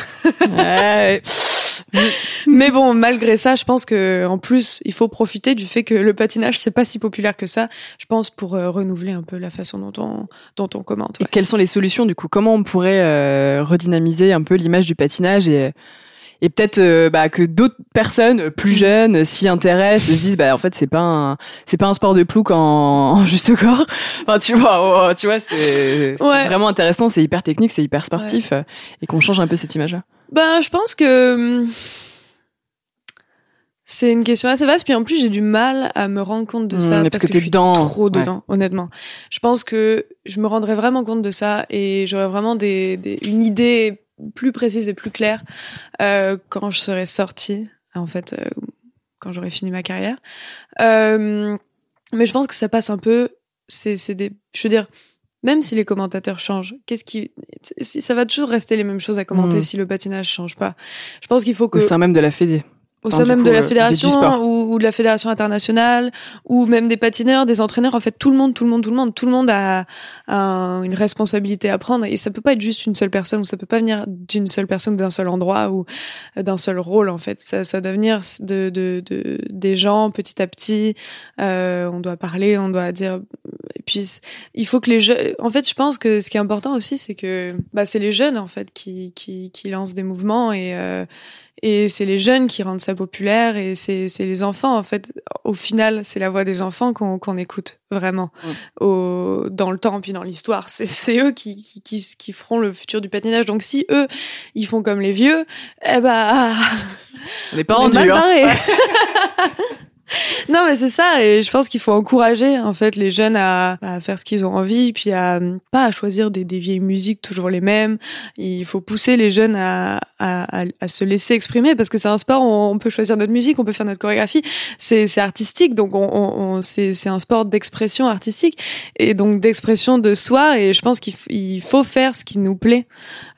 Mais bon, malgré ça, je pense que en plus, il faut profiter du fait que le patinage, c'est pas si populaire que ça. Je pense pour renouveler un peu la façon dont on commente. Ouais. Et quelles sont les solutions du coup ? Comment on pourrait redynamiser un peu l'image du patinage et peut-être que d'autres personnes plus jeunes s'y intéressent et se disent en fait c'est pas un sport de plouc en juste corps. Enfin tu vois c'est vraiment intéressant, c'est hyper technique, c'est hyper sportif et qu'on change un peu cette image-là. Je pense que c'est une question assez vaste, puis en plus j'ai du mal à me rendre compte de ça parce que je suis trop dedans, honnêtement. Je pense que je me rendrais vraiment compte de ça et j'aurais vraiment une idée plus précise et plus claire quand je serais sortie, en fait, quand j'aurais fini ma carrière. Mais je pense que ça passe un peu, je veux dire, même si les commentateurs changent, ça va toujours rester les mêmes choses à commenter si le patinage change pas. Je pense qu'il faut que... Au sein même de la Fédé. Au sein même de la fédération ou de la fédération internationale ou même des patineurs, des entraîneurs, en fait tout le monde a une responsabilité à prendre et ça peut pas être juste une seule personne ou ça peut pas venir d'une seule personne d'un seul endroit ou d'un seul rôle en fait. Ça doit venir des gens petit à petit. On doit parler, on doit dire. Et puis il faut que les jeunes. En fait, je pense que ce qui est important aussi, c'est que c'est les jeunes en fait qui lancent des mouvements et c'est les jeunes qui rendent ça populaire et c'est les enfants en fait. Au final, c'est la voix des enfants qu'on écoute vraiment dans le temps puis dans l'histoire. C'est eux qui feront le futur du patinage. Donc si eux ils font comme les vieux, on n'est pas rendus. Non mais c'est ça et je pense qu'il faut encourager en fait les jeunes à faire ce qu'ils ont envie puis pas à choisir des vieilles musiques toujours les mêmes. Il faut pousser les jeunes à se laisser exprimer parce que c'est un sport où on peut choisir notre musique, on peut faire notre chorégraphie, c'est artistique donc c'est un sport d'expression artistique et donc d'expression de soi et je pense qu'il faut faire ce qui nous plaît.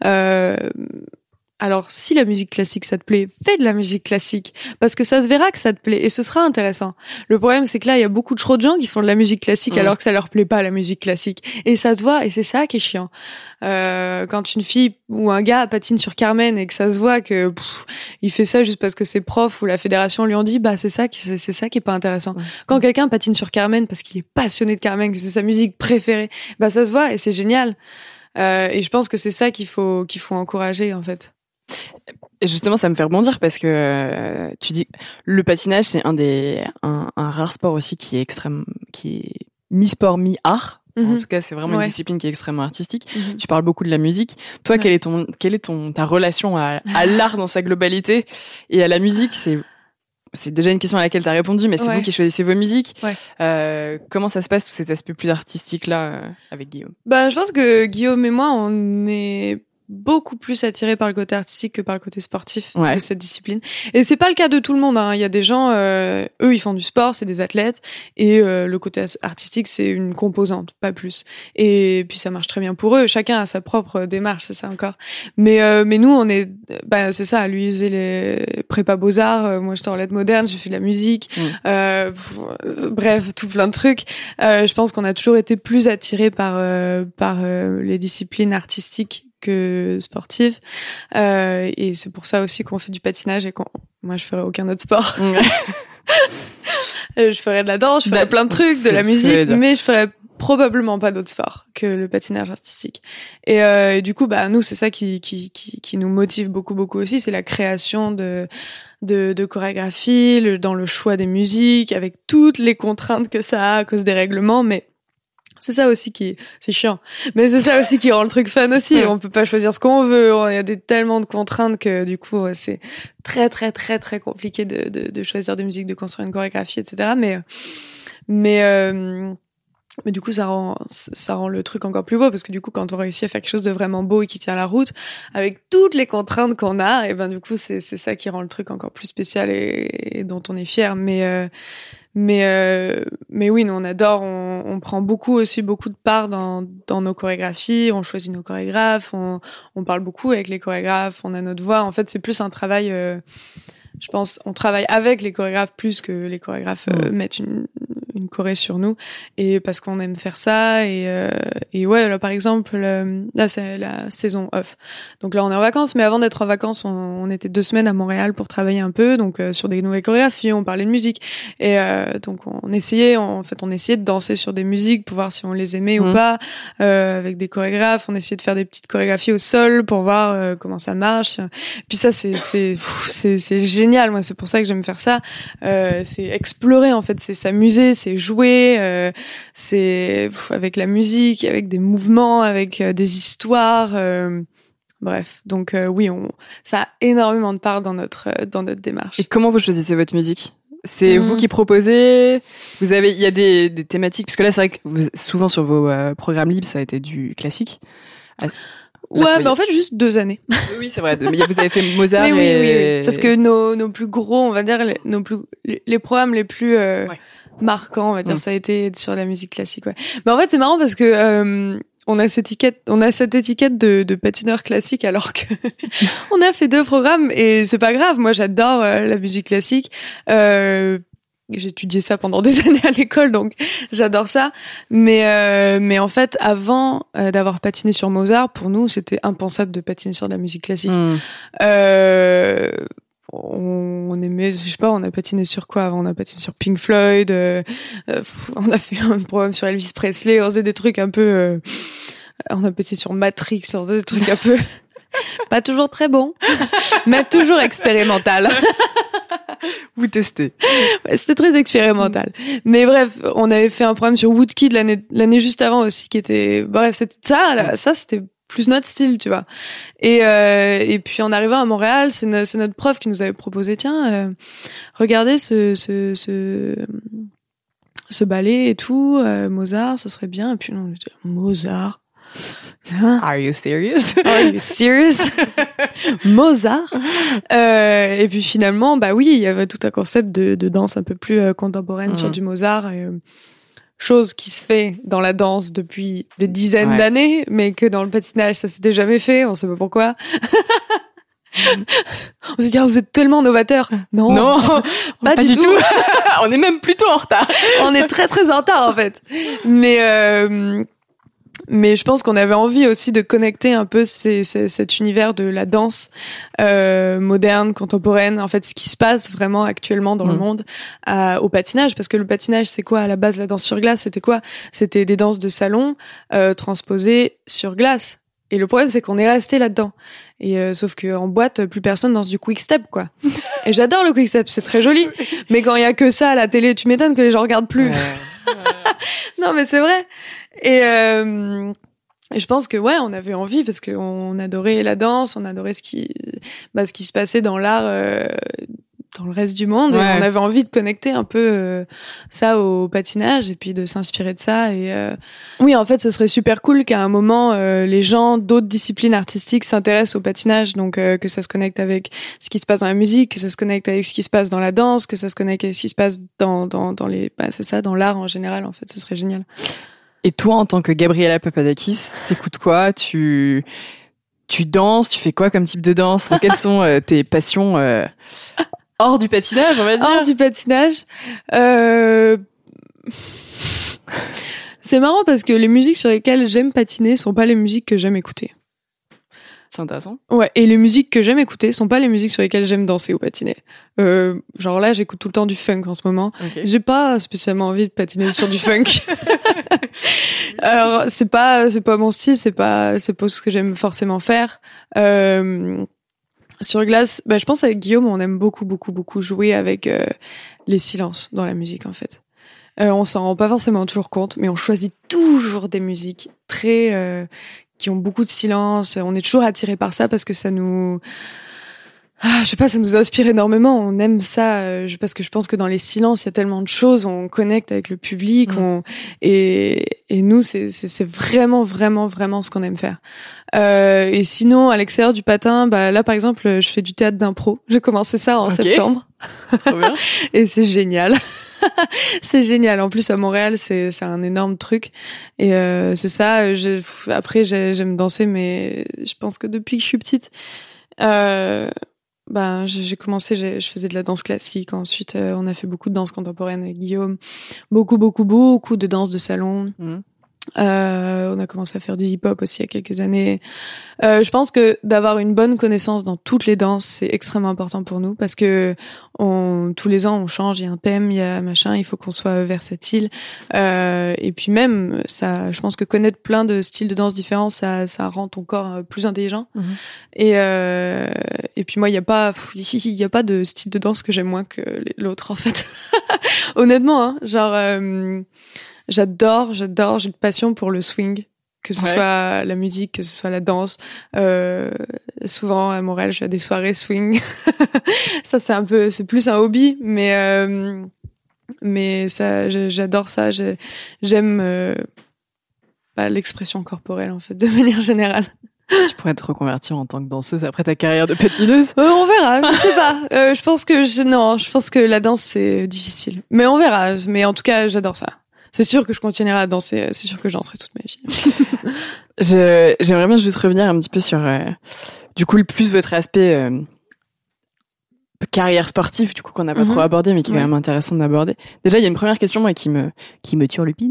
Alors, si la musique classique, ça te plaît, fais de la musique classique. Parce que ça se verra que ça te plaît et ce sera intéressant. Le problème, c'est que là, il y a beaucoup trop de gens qui font de la musique classique alors que ça leur plaît pas, la musique classique. Et ça se voit et c'est ça qui est chiant. Quand une fille ou un gars patine sur Carmen et que ça se voit que il fait ça juste parce que ses profs ou la fédération lui ont dit, c'est ça qui est pas intéressant. Quand quelqu'un patine sur Carmen parce qu'il est passionné de Carmen, que c'est sa musique préférée, ça se voit et c'est génial. Et je pense que c'est ça qu'il faut encourager, en fait. Et justement, ça me fait rebondir parce que tu dis le patinage, c'est un rare sport aussi qui est mi-sport, mi-art. En tout cas, c'est vraiment une discipline qui est extrêmement artistique. Tu parles beaucoup de la musique. Toi, quelle est ta relation à l'art dans sa globalité et à la musique? C'est déjà une question à laquelle tu as répondu, mais c'est vous qui choisissez vos musiques. Comment ça se passe, tout cet aspect plus artistique-là, avec Guillaume? Je pense que Guillaume et moi, on est beaucoup plus attirés par le côté artistique que par le côté sportif Ouais. de cette discipline. Et c'est pas le cas de tout le monde, hein. Il y a des gens, eux, ils font du sport, c'est des athlètes, et le côté artistique, c'est une composante, pas plus. Et puis ça marche très bien pour eux. Chacun a sa propre démarche, c'est ça encore. Mais nous, on est, c'est ça. Lui, il faisait les prépa beaux-arts. Moi, j'étais en lettres modernes, j'ai fait de la musique. Bref, tout plein de trucs. Je pense qu'on a toujours été plus attirés par les disciplines artistiques que sportives. Et c'est pour ça aussi qu'on fait du patinage et moi, je ferais aucun autre sport. Je ferais de la danse, je ferais plein de trucs, de la musique, mais je ferais probablement pas d'autre sport que le patinage artistique. Et du coup, nous, c'est ça qui nous motive beaucoup aussi, c'est la création de chorégraphie, dans le choix des musiques, avec toutes les contraintes que ça a à cause des règlements, mais c'est ça aussi c'est chiant. Mais c'est ça aussi qui rend le truc fun aussi. On peut pas choisir ce qu'on veut. Il y a tellement de contraintes que, du coup, c'est très, très, très, très compliqué de choisir des musiques, de construire une chorégraphie, etc. Mais du coup, ça rend le truc encore plus beau parce que du coup, quand on réussit à faire quelque chose de vraiment beau et qui tient la route, avec toutes les contraintes qu'on a, et du coup, c'est ça qui rend le truc encore plus spécial et dont on est fier. Mais oui, nous on adore, on prend beaucoup de part dans nos chorégraphies, on choisit nos chorégraphes, on parle beaucoup avec les chorégraphes, on a notre voix. En fait, c'est plus un travail, je pense, on travaille avec les chorégraphes plus que les chorégraphes mettent une choré sur nous, et parce qu'on aime faire ça. Et ouais, là par exemple, là c'est la saison off, donc là on est en vacances, mais avant d'être en vacances, on était 2 semaines à Montréal pour travailler un peu, donc sur des nouvelles chorégraphies, on parlait de musique, et donc on essayait de danser sur des musiques pour voir si on les aimait ou pas, avec des chorégraphes. On essayait de faire des petites chorégraphies au sol pour voir comment ça marche. Puis ça, c'est génial. Moi, c'est pour ça que j'aime faire ça. C'est explorer, en fait, c'est s'amuser, c'est jouer, c'est avec la musique, avec des mouvements, avec des histoires. Bref, donc oui, ça a énormément de part dans notre démarche. Et comment vous choisissez votre musique ? C'est vous qui proposez ? Il y a des thématiques, parce que là, c'est vrai que souvent sur vos programmes libres, ça a été du classique. Ouais, mais en fait, juste 2 années. Oui, c'est vrai. Vous avez fait Mozart oui. Parce que nos plus gros, on va dire, les programmes les plus marquants, on va dire, ça a été sur la musique classique, ouais. Mais en fait, c'est marrant parce que on a cette étiquette de patineur classique, alors que on a fait 2 programmes, et c'est pas grave. Moi, j'adore la musique classique. J'ai étudié ça pendant des années à l'école, donc j'adore ça. Mais en fait, avant d'avoir patiné sur Mozart, pour nous, c'était impensable de patiner sur de la musique classique. On aimait, je sais pas, on a patiné sur quoi avant? On a patiné sur Pink Floyd, on a fait un programme sur Elvis Presley, on faisait des trucs un peu, on a patiné sur Matrix, on faisait des trucs un peu pas toujours très bons, mais toujours expérimental. Vous testez. Ouais, c'était très expérimental. Mais bref, on avait fait un programme sur Woodkid l'année juste avant aussi, qui était, bref, c'était ça c'était plus notre style, tu vois. Et puis en arrivant à Montréal, c'est notre prof qui nous avait proposé, tiens, regardez ce ballet et tout, Mozart, ce serait bien. Et puis on était Mozart. Hein? Are you serious? Are you serious? Mozart. Et puis finalement, oui, il y avait tout un concept de danse un peu plus contemporaine sur du Mozart. Chose qui se fait dans la danse depuis des dizaines d'années, mais que dans le patinage, ça s'était jamais fait, on sait pas pourquoi. On s'est dit, vous êtes tellement novateur. Non, pas du tout. On est même plutôt en retard. On est très très en retard en fait. Mais je pense qu'on avait envie aussi de connecter un peu cet univers de la danse moderne, contemporaine, en fait, ce qui se passe vraiment actuellement dans le monde au patinage. Parce que le patinage, c'est quoi à la base? La danse sur glace, c'était quoi? C'était des danses de salon transposées sur glace. Et le problème, c'est qu'on est resté là-dedans. Et sauf qu'en boîte, plus personne danse du quick step, quoi. Et j'adore le quick step, c'est très joli. Mais quand il y a que ça à la télé, tu m'étonnes que les gens regardent plus. Non, mais c'est vrai. Et je pense que on avait envie parce qu'on adorait la danse, on adorait ce qui se passait dans l'art dans le reste du monde. Et on avait envie de connecter un peu ça au patinage et puis de s'inspirer de ça. Et oui, en fait, ce serait super cool qu'à un moment, les gens d'autres disciplines artistiques s'intéressent au patinage. Donc, que ça se connecte avec ce qui se passe dans la musique, que ça se connecte avec ce qui se passe dans la danse, que ça se connecte avec ce qui se passe dans c'est ça, dans l'art en général. En fait, ce serait génial. Et toi, en tant que Gabriela Papadakis, t'écoutes quoi? Tu danses? Tu fais quoi comme type de danse? Quelles sont tes passions hors du patinage, on va dire? Hors du patinage, c'est marrant parce que les musiques sur lesquelles j'aime patiner sont pas les musiques que j'aime écouter. C'est intéressant. Ouais, et les musiques que j'aime écouter sont pas les musiques sur lesquelles j'aime danser ou patiner. Genre là, j'écoute tout le temps du funk en ce moment. Okay. J'ai pas spécialement envie de patiner sur du funk. Alors, c'est pas mon style, c'est pas ce que j'aime forcément faire. Sur glace, je pense avec Guillaume, on aime beaucoup jouer avec les silences dans la musique, en fait. On s'en rend pas forcément toujours compte, mais on choisit toujours des musiques très qui ont beaucoup de silence. On est toujours attiré par ça parce que ça nous, je sais pas, ça nous inspire énormément. On aime ça parce que je pense que dans les silences, il y a tellement de choses. On connecte avec le public. Et nous, c'est vraiment ce qu'on aime faire. Et sinon, à l'extérieur du patin, là, par exemple, je fais du théâtre d'impro. J'ai commencé ça en septembre. Trop bien. Et c'est génial. C'est génial. En plus, à Montréal, c'est un énorme truc. Et c'est ça. Après, j'aime danser, mais je pense que depuis que je suis petite, j'ai commencé, je faisais de la danse classique. Ensuite, on a fait beaucoup de danse contemporaine avec Guillaume. Beaucoup de danse de salon. On a commencé à faire du hip-hop aussi il y a quelques années. Je pense que d'avoir une bonne connaissance dans toutes les danses, c'est extrêmement important pour nous parce que tous les ans, on change, il y a un thème, il y a machin, il faut qu'on soit versatile. Et puis même, ça, je pense que connaître plein de styles de danse différents, ça rend ton corps plus intelligent. Et puis moi, il y a pas de style de danse que j'aime moins que l'autre, en fait. Honnêtement, hein, genre... J'adore, j'ai une passion pour le swing, que ce soit la musique, que ce soit la danse. Souvent à Montréal, je vais à des soirées swing. Ça, c'est plus un hobby, mais ça, j'adore ça. J'aime l'expression corporelle, en fait, de manière générale. Tu pourrais te reconvertir en tant que danseuse après ta carrière de patineuse? On verra, je sais pas. Je pense que la danse, c'est difficile. Mais on verra. Mais en tout cas, j'adore ça. C'est sûr que je continuerai à danser, c'est sûr que je danserai toute ma vie. J'aimerais bien juste revenir un petit peu sur, du coup, le plus votre aspect carrière sportive, du coup, qu'on n'a pas trop abordé, mais qui est quand même intéressant d'aborder. Déjà, il y a une première question, moi, qui me turlupine.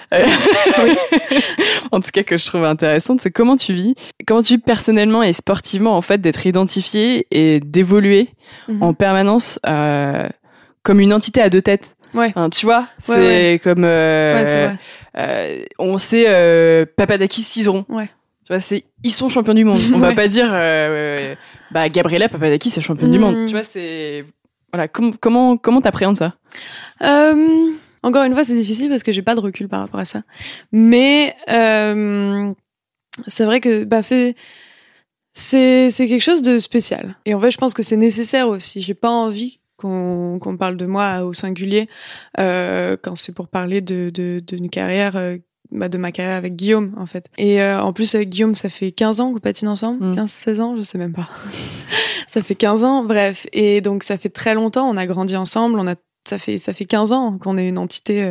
En tout cas, que je trouve intéressante, c'est comment tu vis personnellement et sportivement, en fait, d'être identifié et d'évoluer en permanence comme une entité à deux têtes. Ouais. Hein, tu vois, c'est comme c'est on sait Papadakis Cizeron. Ouais. Tu vois, ils sont champions du monde. On va pas dire Gabriela Papadakis est championne du monde. Tu vois, c'est voilà, comment t'appréhendes ça? Encore une fois, c'est difficile parce que j'ai pas de recul par rapport à ça. Mais c'est vrai que c'est quelque chose de spécial. Et en fait, je pense que c'est nécessaire aussi. J'ai pas envie qu'on parle de moi au singulier quand c'est pour parler d'une carrière, de ma carrière avec Guillaume, en fait. Et en plus, avec Guillaume, ça fait 15 ans qu'on patine ensemble, 15-16 ans, je sais même pas. Ça fait 15 ans, bref. Et donc, ça fait très longtemps, on a grandi ensemble, ça fait 15 ans qu'on est une entité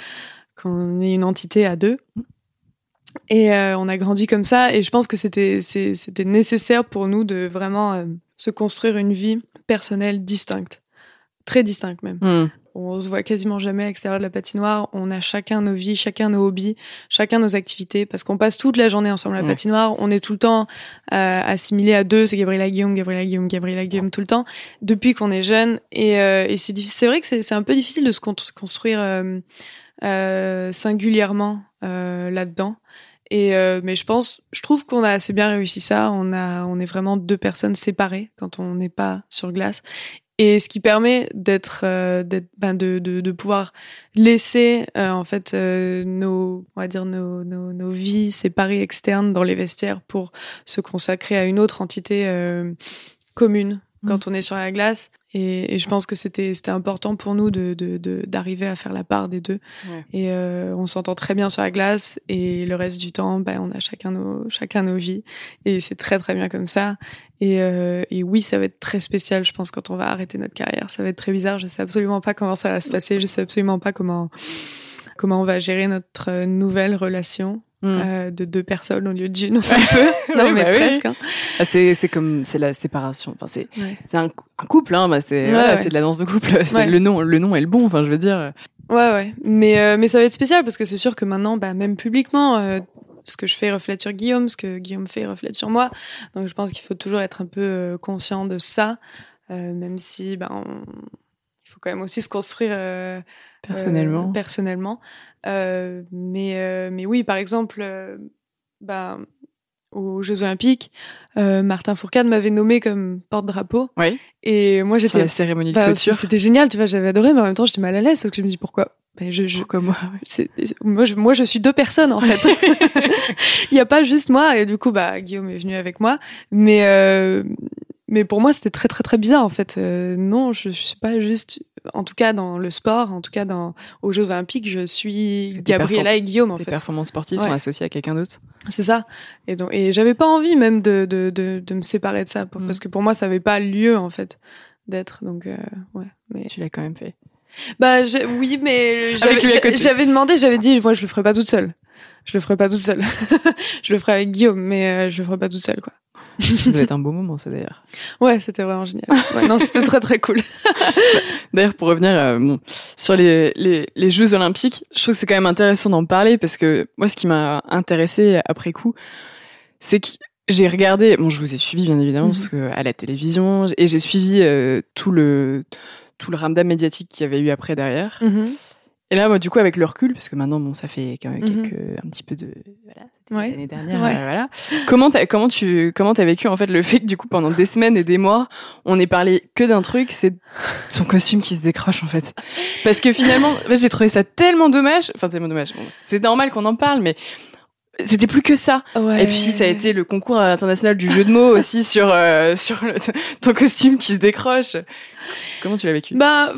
à deux. Et on a grandi comme ça, et je pense que c'était nécessaire pour nous de vraiment se construire une vie personnelle distincte. Très distincte même. On se voit quasiment jamais à l'extérieur de la patinoire. On a chacun nos vies, chacun nos hobbies, chacun nos activités, parce qu'on passe toute la journée ensemble à la patinoire. On est tout le temps assimilés à deux. C'est Gabriela Guillaume tout le temps, depuis qu'on est jeune. Et c'est vrai que c'est un peu difficile de se construire singulièrement là-dedans. Mais je trouve qu'on a assez bien réussi ça. On est vraiment deux personnes séparées quand on n'est pas sur glace. Et ce qui permet de pouvoir laisser en fait nos vies séparées externes dans les vestiaires pour se consacrer à une autre entité commune quand on est sur la glace. Et je pense que c'était important pour nous d'arriver à faire la part des deux. Ouais. Et on s'entend très bien sur la glace. Et le reste du temps, on a chacun nos vies. Et c'est très, très bien comme ça. Et oui, ça va être très spécial, je pense, quand on va arrêter notre carrière. Ça va être très bizarre. Je sais absolument pas comment ça va se passer. Je sais absolument pas comment on va gérer notre nouvelle relation. De 2 personnes au lieu d'une, un peu. Non, mais presque. Hein. Ah, c'est la séparation. Enfin, c'est un couple, hein. C'est de la danse de couple. Le nom est le bon. Enfin, je veux dire. Ouais. Mais ça va être spécial parce que c'est sûr que maintenant, même publiquement, ce que je fais reflète sur Guillaume, ce que Guillaume fait reflète sur moi. Donc, je pense qu'il faut toujours être un peu conscient de ça, même si, il faut quand même aussi se construire personnellement. Mais oui, par exemple, aux Jeux Olympiques, Martin Fourcade m'avait nommé comme porte-drapeau. Oui. Et moi, j'étais sur la cérémonie de clôture. C'était génial, tu vois, j'avais adoré, mais en même temps, j'étais mal à l'aise parce que je me dis pourquoi. Pourquoi moi? Moi, je suis 2 personnes en fait. Il y a pas juste moi. Et du coup, Guillaume est venu avec moi, mais pour moi, c'était très très très bizarre en fait. Non, je suis pas juste. En tout cas, dans le sport, en tout cas aux Jeux Olympiques, je suis Gabriella et Guillaume en fait. Tes performances sportives sont associées à quelqu'un d'autre. C'est ça. Et j'avais pas envie même de me séparer de ça, parce que pour moi, ça avait pas lieu en fait d'être. Donc ouais. Mais tu l'as quand même fait. Oui, mais j'avais demandé, j'avais dit, moi, je le ferai pas toute seule. Je le ferai avec Guillaume, mais je le ferai pas toute seule, quoi. Ça doit être un beau moment, ça, d'ailleurs. Ouais, c'était vraiment génial. Ouais, non, c'était très, très cool. D'ailleurs, pour revenir sur les Jeux Olympiques, je trouve que c'est quand même intéressant d'en parler parce que moi, ce qui m'a intéressée après coup, c'est que j'ai regardé, je vous ai suivi, bien évidemment, parce que à la télévision, et j'ai suivi tout le ramdam médiatique qu'il y avait eu après derrière. Et là, moi, du coup, avec le recul, parce que maintenant, ça fait quand même un petit peu de, c'était l'année dernière, voilà. Comment t'as vécu, en fait, le fait que, du coup, pendant des semaines et des mois, on ait parlé que d'un truc, c'est son costume qui se décroche, en fait. Parce que finalement, j'ai trouvé ça tellement dommage. Bon, c'est normal qu'on en parle, mais c'était plus que ça. Ouais. Et puis, ça a été le concours international du jeu de mots aussi sur ton costume qui se décroche. Comment tu l'as vécu?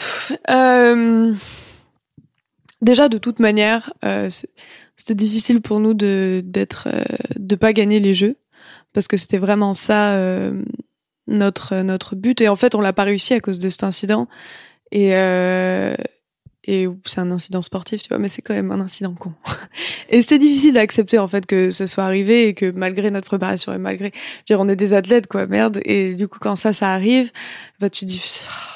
Déjà, de toute manière, c'était difficile pour nous de pas gagner les jeux, parce que c'était vraiment ça notre but. Et en fait, on l'a pas réussi à cause de cet incident. Et c'est un incident sportif, tu vois, mais c'est quand même un incident con. Et c'est difficile d'accepter en fait que ça soit arrivé et que malgré notre préparation et malgré, on est des athlètes, quoi, merde. Et du coup, quand ça arrive, tu te dis.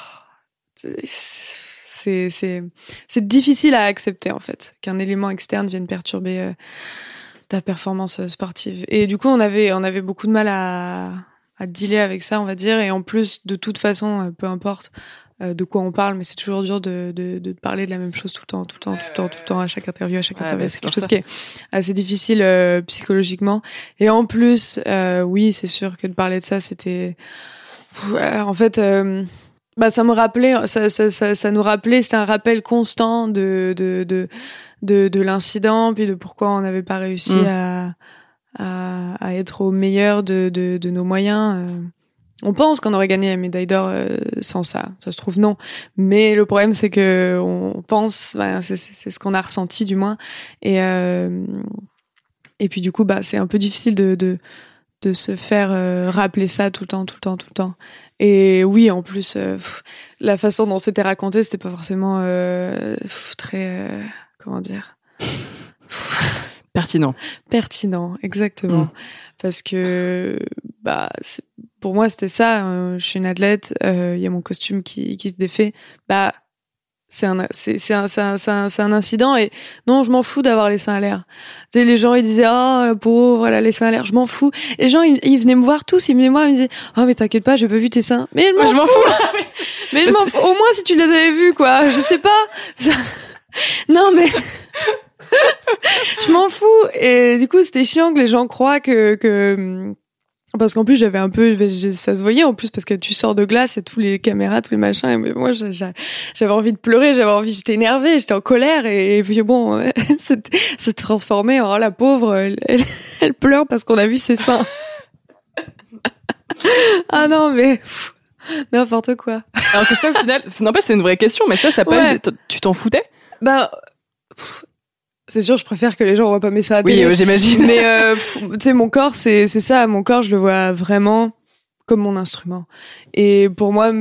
C'est difficile à accepter en fait qu'un élément externe vienne perturber ta performance sportive. Et du coup, on avait beaucoup de mal à dealer avec ça, on va dire. Et en plus, de toute façon, peu importe de quoi on parle, mais c'est toujours dur de parler de la même chose tout le temps, à chaque interview, c'est quelque chose qui est assez difficile psychologiquement. Et en plus, oui, c'est sûr que de parler de ça, c'était en fait. Ça me rappelait, ça nous rappelait, c'était un rappel constant de l'incident, puis de pourquoi on n'avait pas réussi à être au meilleur de nos moyens. On pense qu'on aurait gagné la médaille d'or sans ça. Ça se trouve, non. Mais le problème, c'est que on pense, c'est ce qu'on a ressenti du moins. Et puis du coup, c'est un peu difficile de se faire rappeler ça tout le temps. Et oui, en plus, la façon dont c'était raconté, c'était pas forcément très... comment dire Pertinent, exactement. Parce que, pour moi, c'était ça. Je suis une athlète, y a mon costume qui se défait. C'est un incident et non, je m'en fous d'avoir les seins à l'air. Tu sais, les gens ils disaient pauvre, elle a les seins à l'air, je m'en fous. Et les gens ils venaient me voir tous, ils me disaient mais t'inquiète pas, j'ai pas vu tes seins. Mais je m'en fous. Mais je m'en fous. Au moins si tu les avais vus quoi, je sais pas. Non mais je m'en fous. Et du coup c'était chiant que les gens croient que parce qu'en plus j'avais un peu, ça se voyait en plus parce que tu sors de glace et tous les caméras, tous les machins, et moi j'avais envie de pleurer, j'étais énervée, j'étais en colère et puis bon, c'est transformé en la pauvre, elle pleure parce qu'on a vu ses seins. Ah non mais n'importe quoi. Alors que ça, au final, n'empêche, c'est une vraie question, mais ça tu t'en foutais? Bah, c'est sûr, je préfère que les gens voient pas mes seins à la télé. Oui, j'imagine. Mais tu sais, mon corps, c'est ça. Mon corps, je le vois vraiment comme mon instrument. Et pour moi,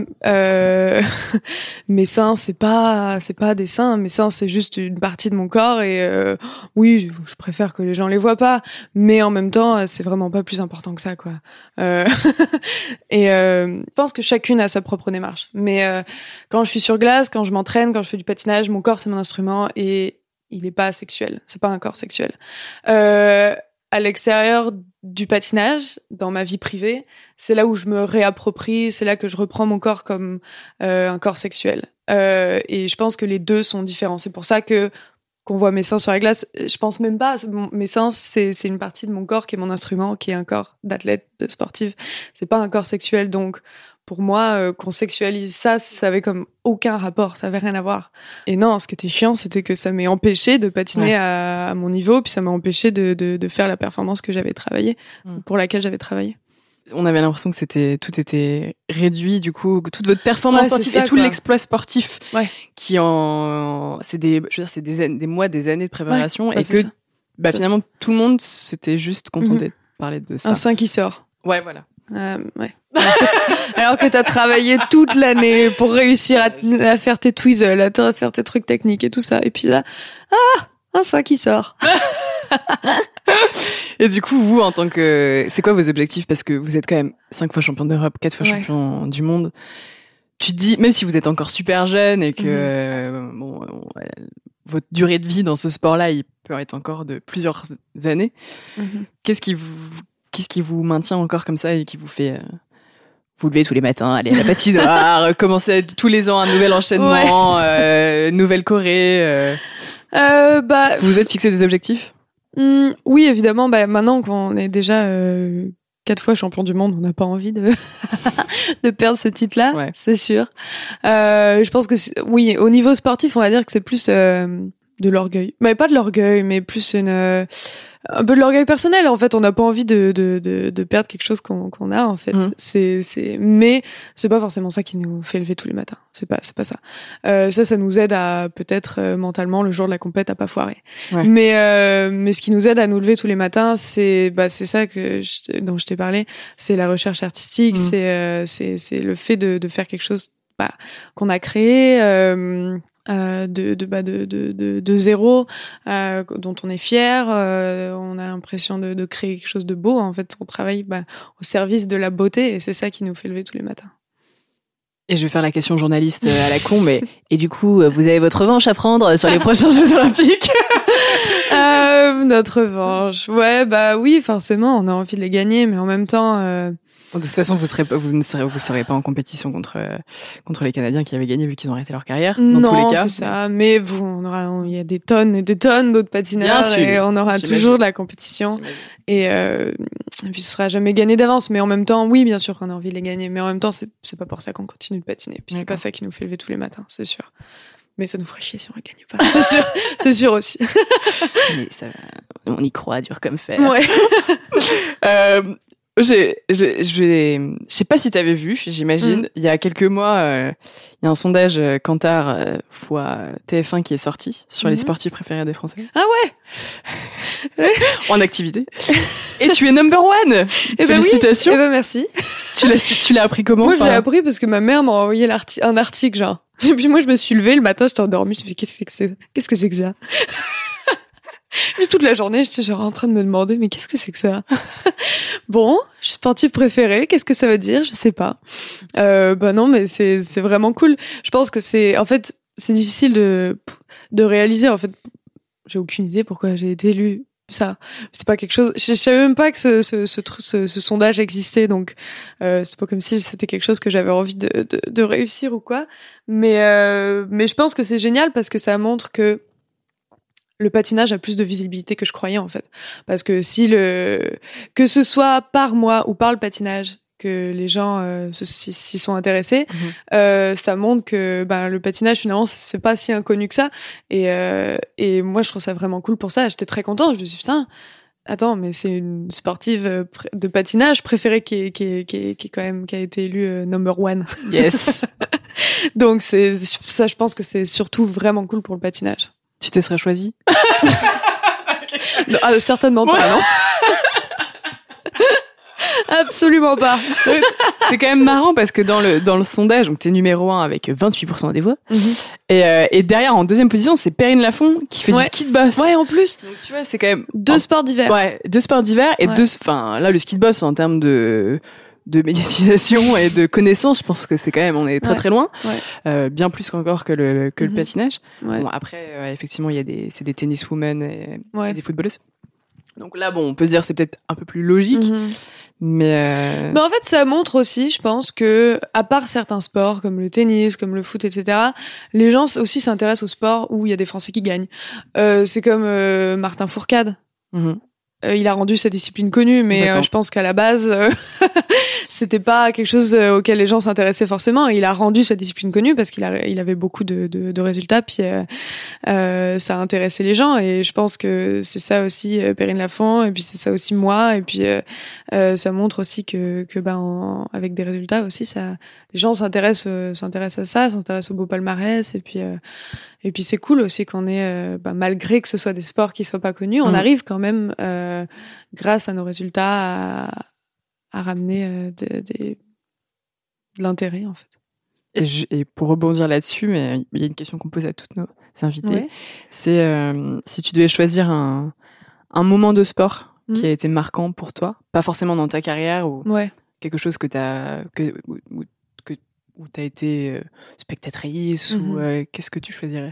mes seins, c'est pas des seins. Mes seins, c'est juste une partie de mon corps. Et oui, je préfère que les gens les voient pas. Mais en même temps, c'est vraiment pas plus important que ça, quoi. Et je pense que chacune a sa propre démarche. Mais quand je suis sur glace, quand je m'entraîne, quand je fais du patinage, mon corps, c'est mon instrument et il est pas sexuel. C'est pas un corps sexuel. À l'extérieur du patinage, dans ma vie privée, c'est là où je me réapproprie, c'est là que je reprends mon corps comme un corps sexuel. Et je pense que les deux sont différents. C'est pour ça qu'on voit mes seins sur la glace. Je pense même pas. Mes seins, c'est une partie de mon corps qui est mon instrument, qui est un corps d'athlète, de sportive. C'est pas un corps sexuel. Donc, pour moi, qu'on sexualise ça avait comme aucun rapport, ça avait rien à voir. Et non, ce qui était chiant, c'était que ça m'ait empêché de patiner à mon niveau, puis ça m'a empêché de faire la performance que j'avais travaillée, pour laquelle j'avais travaillé. On avait l'impression que tout était réduit, du coup, toute votre performance sportive et tout l'exploit sportif qui c'est des mois, des années de préparation et que finalement tout le monde s'était juste contenté de parler de ça. Un sein qui sort. Ouais, voilà. Alors que t'as travaillé toute l'année pour réussir à faire tes tweezers, à faire tes trucs techniques et tout ça. Et puis là, un sein qui sort. Et du coup, vous, en tant que... C'est quoi vos objectifs? Parce que vous êtes quand même 5 fois champion d'Europe, 4 fois champion du monde. Tu te dis, même si vous êtes encore super jeune et que votre durée de vie dans ce sport-là, il peut être encore de plusieurs années, qu'est-ce qui vous maintient encore comme ça et qui vous fait vous lever tous les matins, aller à la patinoire, commencer tous les ans un nouvel enchaînement, nouvelle choré Vous vous êtes fixé des objectifs? Oui, évidemment. Maintenant qu'on est déjà 4 fois champion du monde, on n'a pas envie de perdre ce titre-là, c'est sûr. Je pense que oui, au niveau sportif, on va dire que c'est plus de l'orgueil. Mais pas de l'orgueil, mais plus un peu de l'orgueil personnel. En fait, on n'a pas envie de perdre quelque chose qu'on a, en fait. Mais c'est pas forcément ça qui nous fait lever tous les matins. C'est pas ça. Ça nous aide à peut-être mentalement le jour de la compète à pas foirer. Mais ce qui nous aide à nous lever tous les matins, c'est ça dont je t'ai parlé. C'est la recherche artistique. C'est le fait de faire quelque chose qu'on a créé. De zéro, dont on est fier, on a l'impression de créer quelque chose de beau. En fait, on travaille au service de la beauté et c'est ça qui nous fait lever tous les matins. Et je vais faire la question journaliste à la con, mais et du coup, vous avez votre revanche à prendre sur les prochains Jeux Olympiques? Notre revanche, oui, forcément, on a envie de les gagner, mais en même temps. De toute façon, vous ne serez pas en compétition contre les Canadiens qui avaient gagné vu qu'ils ont arrêté leur carrière. Dans tous les cas. C'est ça. Mais il y a des tonnes et des tonnes d'autres patineurs et on aura toujours de la compétition. Et puis ce sera jamais gagné d'avance. Mais en même temps, oui, bien sûr qu'on a envie de les gagner. Mais en même temps, c'est pas pour ça qu'on continue de patiner. Puis c'est pas ça qui nous fait lever tous les matins, c'est sûr. Mais ça nous ferait chier si on ne gagne pas. C'est sûr, c'est sûr aussi. Mais ça, on y croit, dur comme fer. Ouais. Je sais pas si t'avais vu, j'imagine, il y a quelques mois, il y a un sondage Kantar fois TF1 qui est sorti sur les sportifs préférés des Français. Ah ouais. En activité. Et tu es number one. Félicitations. Oui. Merci. Tu l'as appris comment? Moi, je l'ai appris parce que ma mère m'a envoyé un article, genre. Et puis moi, je me suis levée le matin, j'étais endormie, je me suis dit, qu'est-ce que c'est que ça? Toute la journée, j'étais genre en train de me demander, mais qu'est-ce que c'est que ça? Bon, je suis sportive préférée, qu'est-ce que ça veut dire? Je sais pas. Non, mais c'est vraiment cool. Je pense que c'est difficile de réaliser, en fait. J'ai aucune idée pourquoi j'ai été élue. Ça, c'est pas quelque chose. Je savais même pas que ce sondage existait, donc c'est pas comme si c'était quelque chose que j'avais envie de réussir ou quoi. Mais je pense que c'est génial parce que ça montre que le patinage a plus de visibilité que je croyais, en fait. Parce que que ce soit par moi ou par le patinage que les gens s'y sont intéressés, ça montre que le patinage, finalement, c'est pas si inconnu que ça. Et moi, je trouve ça vraiment cool pour ça. J'étais très contente. Je me suis dit, putain, Attends, mais c'est une sportive de patinage préférée qui a été élue number one. Yes. Donc ça, je pense que c'est surtout vraiment cool pour le patinage. Tu te serais choisie? Non, certainement pas, non. Absolument pas. C'est quand même marrant parce que dans le sondage, donc t'es numéro 1 avec 28% des voix. Et derrière, en deuxième position, c'est Perrine Lafont qui fait du ski de boss. Ouais, en plus. Donc tu vois, c'est quand même... Deux sports d'hiver. Ouais, 2 sports d'hiver et là, le ski de boss, en termes de médiatisation et de connaissances, je pense que c'est quand même, on est très très loin. Ouais. Bien plus qu'encore que le patinage. Ouais. Bon, après, effectivement, c'est des tenniswomen et des footballeuses. Donc là, bon, on peut se dire que c'est peut-être un peu plus logique. Mais en fait, ça montre aussi, je pense, que à part certains sports comme le tennis, comme le foot, etc., les gens aussi s'intéressent aux sports où il y a des Français qui gagnent. C'est comme Martin Fourcade. Il a rendu sa discipline connue, mais je pense qu'à la base, c'était pas quelque chose auquel les gens s'intéressaient forcément. Il a rendu sa discipline connue parce qu'il avait beaucoup de résultats, puis ça a intéressé les gens. Et je pense que c'est ça aussi Perrine Lafont, et puis c'est ça aussi moi. Et puis ça montre aussi que avec des résultats aussi, les gens s'intéressent à ça, s'intéressent au beau palmarès. Et puis c'est cool aussi qu'on ait, malgré que ce soit des sports qui soient pas connus, on arrive quand même, grâce à nos résultats, à ramener de l'intérêt, en fait. Et pour rebondir là-dessus, mais il y a une question qu'on pose à toutes nos invités, c'est si tu devais choisir un moment de sport qui a été marquant pour toi, pas forcément dans ta carrière ou quelque chose où t'as été spectatrice ou qu'est-ce que tu choisirais?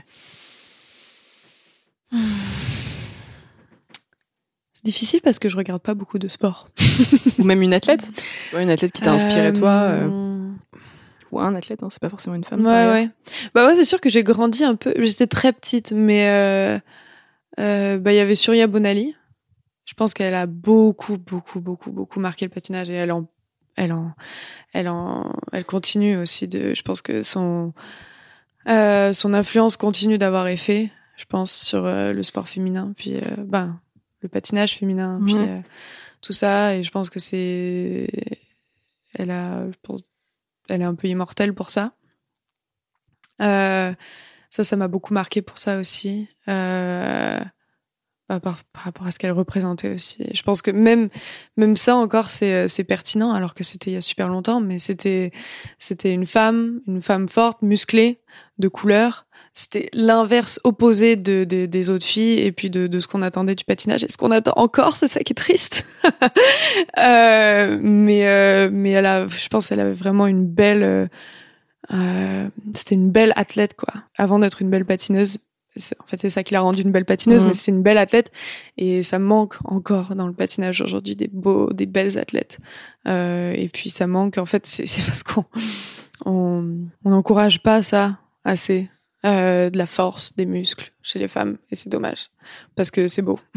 C'est difficile parce que je regarde pas beaucoup de sport. Ou même une athlète? Une athlète qui t'a inspiré toi ou un athlète, hein, c'est pas forcément une femme. Ouais. C'est sûr que j'ai grandi un peu. J'étais très petite, mais y avait Surya Bonali. Je pense qu'elle a beaucoup marqué le patinage, et elle continue aussi je pense que son influence continue d'avoir effet, je pense, sur le sport féminin, puis le patinage féminin, puis tout ça. Et je pense que elle est un peu immortelle pour ça. Ça m'a beaucoup marqué pour ça aussi. Par rapport à ce qu'elle représentait aussi. Et je pense que même ça encore, c'est pertinent, alors que c'était il y a super longtemps, mais c'était une femme forte, musclée, de couleur. C'était l'inverse opposé des autres filles, et puis de ce qu'on attendait du patinage, et ce qu'on attend encore, c'est ça qui est triste. Mais je pense qu'elle avait vraiment une belle, c'était une belle athlète, quoi. Avant d'être une belle patineuse. En fait, c'est ça qui l'a rendue une belle patineuse, mais c'est une belle athlète, et ça manque encore dans le patinage aujourd'hui des belles athlètes. Et puis ça manque, en fait, c'est parce qu'on n'encourage pas ça assez, de la force, des muscles chez les femmes, et c'est dommage parce que c'est beau.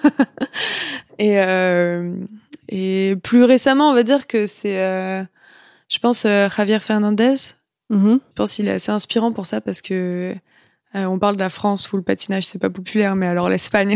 Et plus récemment, on va dire que c'est, je pense, Javier Fernandez. Je pense qu'il est assez inspirant pour ça, parce que on parle de la France où le patinage c'est pas populaire, mais alors l'Espagne.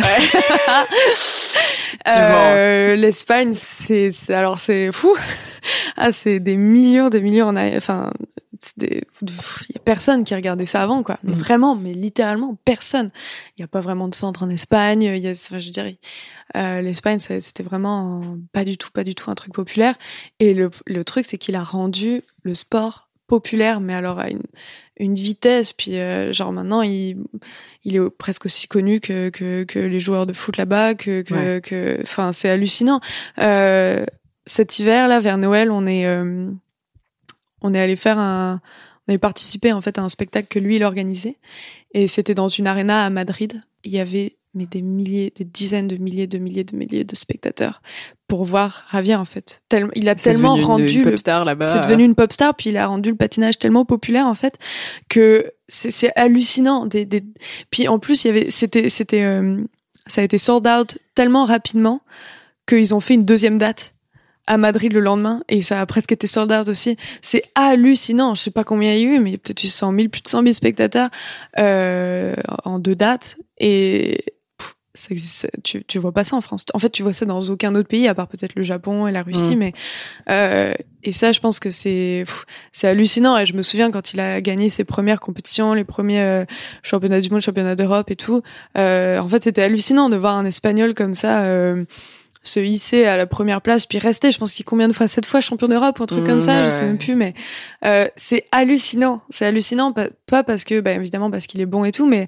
L'Espagne, c'est fou. C'est des millions enfin, il y a personne qui regardait ça avant, quoi. Mais vraiment, mais littéralement personne. Il y a pas vraiment de centre en Espagne. Je dirais, l'Espagne, c'était vraiment pas du tout un truc populaire. Et le truc, c'est qu'il a rendu le sport populaire, mais alors à une vitesse, puis genre maintenant il est presque aussi connu que les joueurs de foot là-bas, enfin c'est hallucinant. Cet hiver là, vers Noël, on est allé on avait participé en fait à un spectacle que lui il organisait, et c'était dans une arena à Madrid. Il y avait des dizaines de milliers de spectateurs pour voir Javier, en fait. Il a tellement rendu une pop star là-bas. C'est devenu une pop star, puis il a rendu le patinage tellement populaire, en fait, que c'est hallucinant. Puis en plus, ça a été sold out tellement rapidement qu'ils ont fait une deuxième date à Madrid le lendemain, et ça a presque été sold out aussi. C'est hallucinant. Je sais pas combien il y a eu, mais il y a peut-être eu plus de 100 000 spectateurs en 2 dates, et ça existe, tu vois pas ça en France. En fait, tu vois ça dans aucun autre pays, à part peut-être le Japon et la Russie, mais et ça, je pense que c'est hallucinant. Et je me souviens quand il a gagné ses premières compétitions, les premiers championnats du monde, championnats d'Europe et tout. En fait, c'était hallucinant de voir un Espagnol comme ça se hisser à la première place, puis rester. Je pense qu'il combien de fois, 7 fois champion d'Europe ou un truc comme ça, je sais même plus, mais c'est hallucinant. C'est hallucinant, pas parce que, évidemment parce qu'il est bon et tout, mais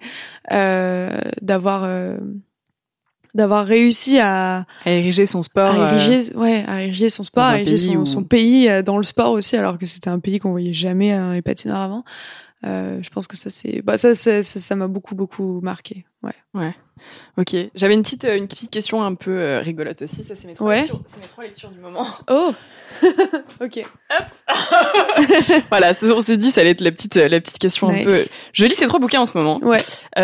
d'avoir réussi à ériger son sport, à ériger son sport, à ériger son pays dans le sport aussi, alors que c'était un pays qu'on voyait jamais dans les patinoires avant. Je pense que ça ça m'a beaucoup marqué. Ouais. Ok. J'avais une petite question un peu rigolote aussi. Ça, c'est mes trois lectures du moment. Oh. Ok. Hop. Voilà, on s'est dit ça allait être la petite question un peu. Je lis ces 3 bouquins en ce moment. Ouais.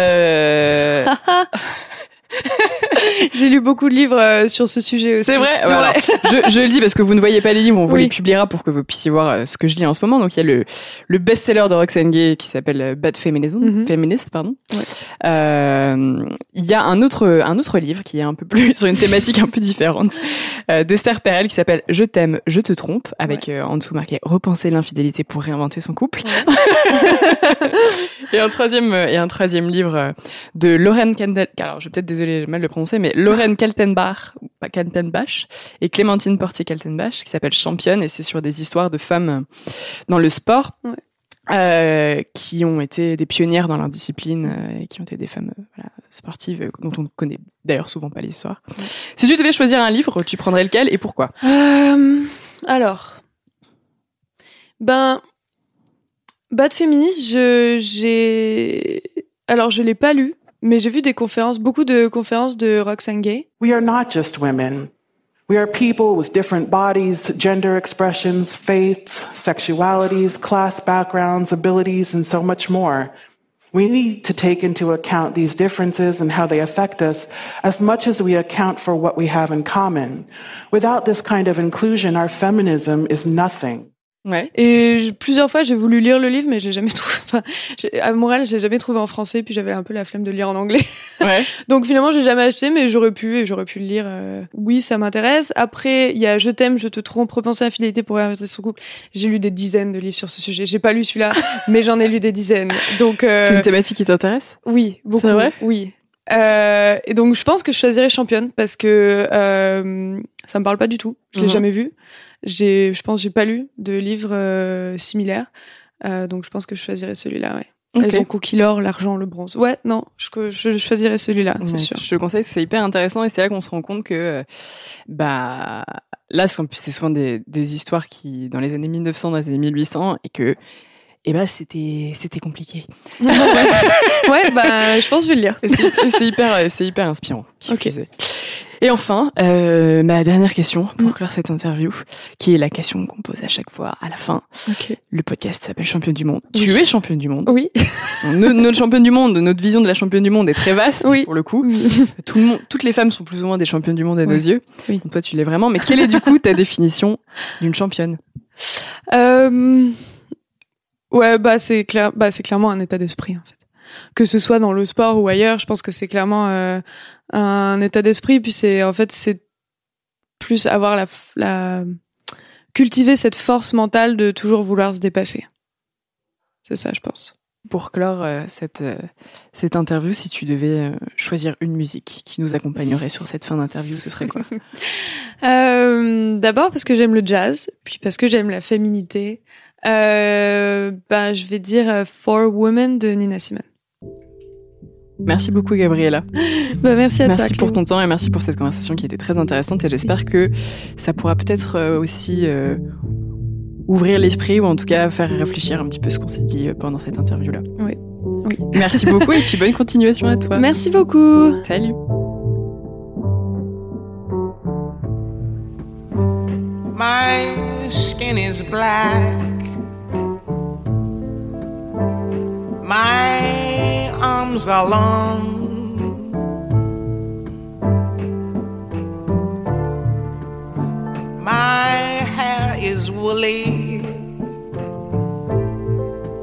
J'ai lu beaucoup de livres sur ce sujet aussi. C'est vrai. Alors, je le dis parce que vous ne voyez pas les livres, on vous les publiera pour que vous puissiez voir ce que je lis en ce moment. Donc il y a le best-seller de Roxane Gay qui s'appelle Bad Feminism, Feminist, pardon. Ouais. Il y a un autre livre qui est un peu plus sur une thématique un peu différente d'Esther Perel qui s'appelle Je t'aime, je te trompe, avec en dessous marqué Repenser l'infidélité pour réinventer son couple. Ouais. et un troisième livre de Lauren Kandel. Alors je vais peut-être désolé, j'ai mal le prononcer, mais Lauren Kaltenbach et Clémentine Portier-Kaltenbach qui s'appelle Championne, et c'est sur des histoires de femmes dans le sport qui ont été des pionnières dans leur discipline et qui ont été des femmes sportives dont on ne connaît d'ailleurs souvent pas l'histoire. Si tu devais choisir un livre, tu prendrais lequel et pourquoi? Alors, Bad Feminist, je l'ai pas lu. Mais j'ai vu beaucoup de conférences de Roxane Gay. We are not just women. We are people with different bodies, gender expressions, faiths, sexualities, class backgrounds, abilities, and so much more. We need to take into account these differences and how they affect us as much as we account for what we have in common. Without this kind of inclusion, our feminism is nothing. Ouais. Et plusieurs fois, j'ai voulu lire le livre, mais j'ai jamais trouvé. À Montréal, j'ai jamais trouvé en français, puis j'avais un peu la flemme de le lire en anglais. Ouais. Donc finalement, j'ai jamais acheté, mais j'aurais pu le lire. Oui, ça m'intéresse. Après, il y a Je t'aime, je te trompe, Repenser à la fidélité pour réinventer son couple. J'ai lu des dizaines de livres sur ce sujet. J'ai pas lu celui-là, mais j'en ai lu des dizaines. Donc c'est une thématique qui t'intéresse? Oui, beaucoup. C'est vrai? Oui. Et donc je pense que je choisirais Championne parce que ça me parle pas du tout. Je l'ai jamais vu. Je pense que j'ai pas lu de livres similaires. Donc je pense que je choisirais celui-là, ouais. Okay. Elles ont conquis l'or, l'argent, le bronze. Ouais, non, je choisirais celui-là, c'est sûr. Je te le conseille, c'est hyper intéressant et c'est là qu'on se rend compte que là, en plus c'est souvent des histoires qui dans les années 1900, dans les années 1800 et que c'était compliqué. Ouais, je pense que je vais le lire. C'est hyper inspirant. Ok. Et enfin, ma dernière question pour clore cette interview, qui est la question qu'on pose à chaque fois à la fin. Okay. Le podcast s'appelle Championne du Monde. Oui. Tu es championne du monde. Oui. Notre championne du monde, notre vision de la championne du monde est très vaste, pour le coup. Oui. Toutes les femmes sont plus ou moins des championnes du monde à nos yeux. Oui. Donc toi, tu l'es vraiment. Mais quelle est du coup ta définition d'une championne? Ouais, c'est clairement un état d'esprit, en fait. Que ce soit dans le sport ou ailleurs, je pense que c'est clairement un état d'esprit. Puis c'est plus avoir cultiver cette force mentale de toujours vouloir se dépasser. C'est ça, je pense. Pour clore cette interview, si tu devais choisir une musique qui nous accompagnerait sur cette fin d'interview, ce serait quoi? D'abord parce que j'aime le jazz, puis parce que j'aime la féminité. Je vais dire For Women de Nina Simone. Merci beaucoup Gabriella. Merci à toi. Merci pour ton temps et merci pour cette conversation qui était très intéressante et j'espère que ça pourra peut-être aussi ouvrir l'esprit ou en tout cas faire réfléchir un petit peu ce qu'on s'est dit pendant cette interview-là. Oui. Merci beaucoup et puis bonne continuation à toi. Merci beaucoup. Salut. My skin is black. My arms are long. My hair is woolly.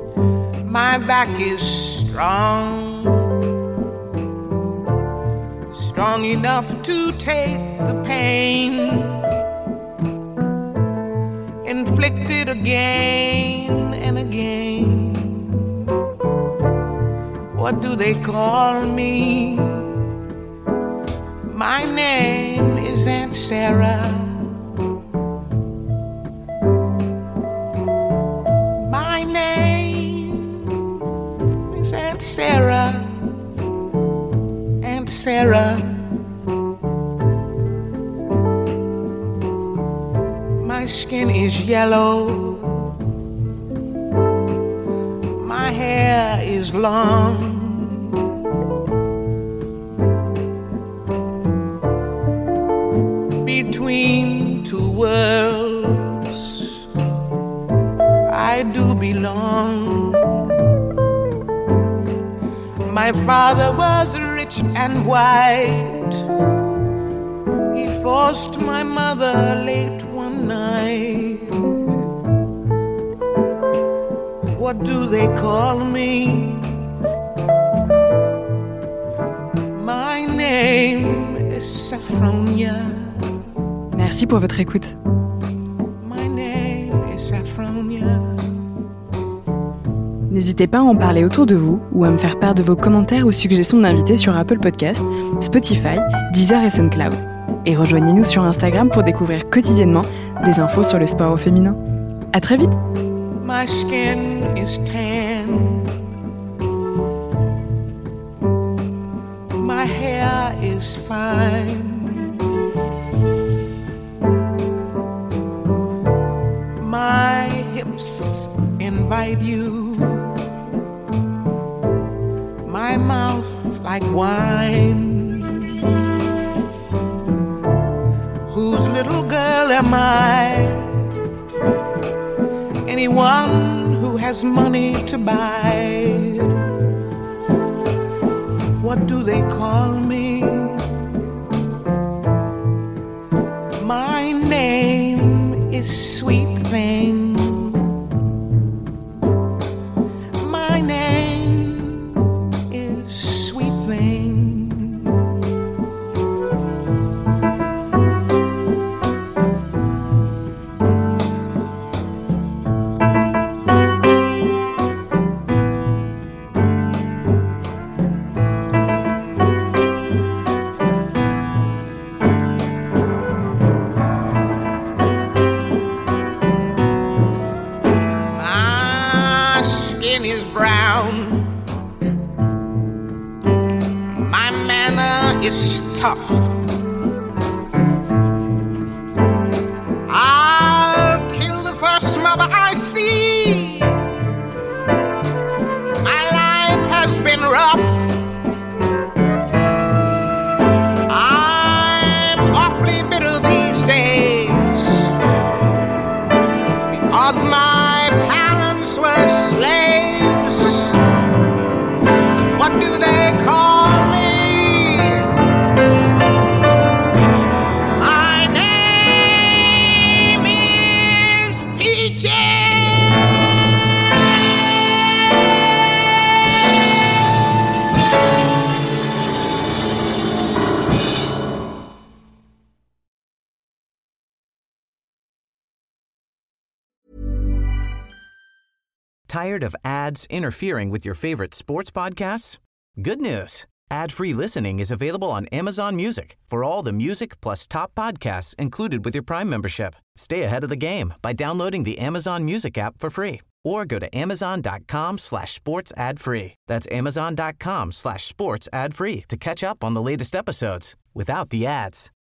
My back is strong. strong enough to take the pain inflicted again and again. What do they call me? My name is Aunt Sarah. My name is Aunt Sarah. Aunt Sarah. My skin is yellow. My hair is long. Between two worlds, I do belong. My father was rich and white. He forced my mother late one night. What do they call me? My name is Saffronia. Merci pour votre écoute. My name is Saffronia. N'hésitez pas à en parler autour de vous ou à me faire part de vos commentaires ou suggestions d'invités sur Apple Podcasts, Spotify, Deezer et SoundCloud. Et rejoignez-nous sur Instagram pour découvrir quotidiennement des infos sur le sport au féminin. À très vite! My skin is tan. My hair is fine. My hips invite you. My mouth like wine. Whose little girl am I? Anyone who has money to buy. What do they call me? My name is Sweet Thing. My name is Sweet Thing. Is brown. My manner is tough. I'll kill the first mother I see. My life has been rough. I'm awfully bitter these days because my parents were slaves. What do they call me? My name is Peaches. Tired of ads interfering with your favorite sports podcasts? Good news. Ad-free listening is available on Amazon Music for all the music plus top podcasts included with your Prime membership. Stay ahead of the game by downloading the Amazon Music app for free or go to amazon.com/sports ad free. That's amazon.com/sports ad free to catch up on the latest episodes without the ads.